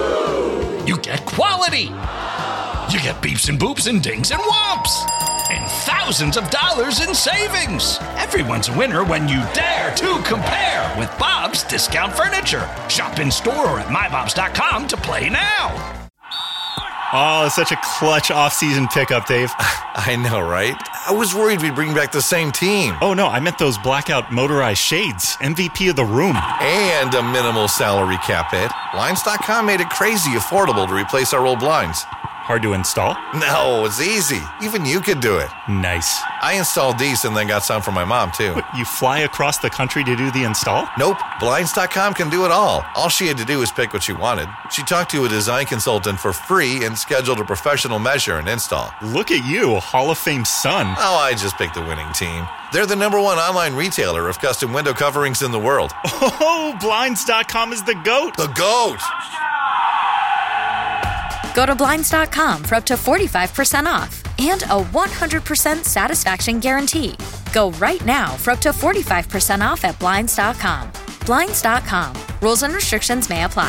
You get quality. You get beeps and boops and dings and whomps. And thousands of dollars in savings. Everyone's a winner when you dare to compare with Bob's Discount Furniture. Shop in store or at my bobs dot com to play now. Oh, such a clutch off-season pickup, Dave. I know, right? I was worried we'd bring back the same team. Oh, no, I meant those blackout motorized shades. M V P of the room. And a minimal salary cap hit. Blinds dot com made it crazy affordable to replace our old blinds. Hard to install? No, it's easy. Even you could do it. Nice. I installed these and then got some for my mom, too. But you fly across the country to do the install? Nope. Blinds dot com can do it all. All she had to do was pick what she wanted. She talked to a design consultant for free and scheduled a professional measure and install. Look at you, Hall of Fame son. Oh, I just picked the winning team. They're the number one online retailer of custom window coverings in the world. Oh, Blinds dot com is the GOAT. The GOAT! Go to Blinds dot com for up to forty-five percent off and a one hundred percent satisfaction guarantee. Go right now for up to forty-five percent off at Blinds dot com. Blinds dot com. Rules and restrictions may apply.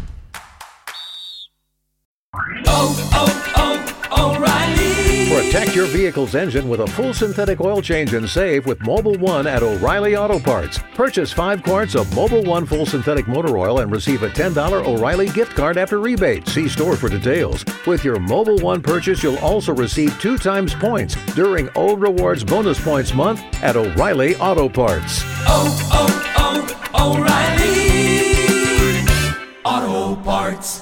Oh, oh, oh, O'Reilly. Protect your vehicle's engine with a full synthetic oil change and save with Mobil one at O'Reilly Auto Parts. Purchase five quarts of Mobil one full synthetic motor oil and receive a ten dollars O'Reilly gift card after rebate. See store for details. With your Mobil one purchase, you'll also receive two times points during O Rewards Bonus Points Month at O'Reilly Auto Parts. Oh, oh, oh, O'Reilly Auto Parts.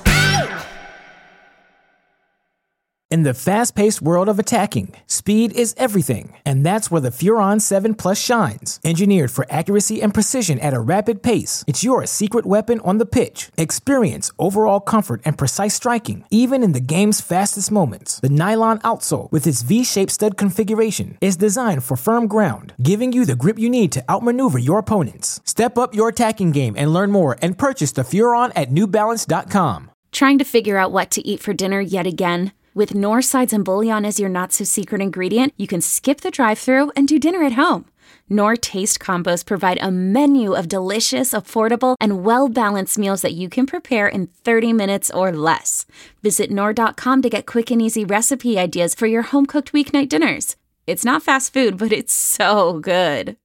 In the fast-paced world of attacking, speed is everything, and that's where the Furon seven Plus shines. Engineered for accuracy and precision at a rapid pace, it's your secret weapon on the pitch. Experience overall comfort and precise striking, even in the game's fastest moments. The nylon outsole, with its V-shaped stud configuration, is designed for firm ground, giving you the grip you need to outmaneuver your opponents. Step up your attacking game and learn more and purchase the Furon at New Balance dot com. Trying to figure out what to eat for dinner yet again? With Knorr sides and bouillon as your not-so-secret ingredient, you can skip the drive-thru and do dinner at home. Knorr Taste Combos provide a menu of delicious, affordable, and well-balanced meals that you can prepare in thirty minutes or less. Visit Knorr dot com to get quick and easy recipe ideas for your home-cooked weeknight dinners. It's not fast food, but it's so good.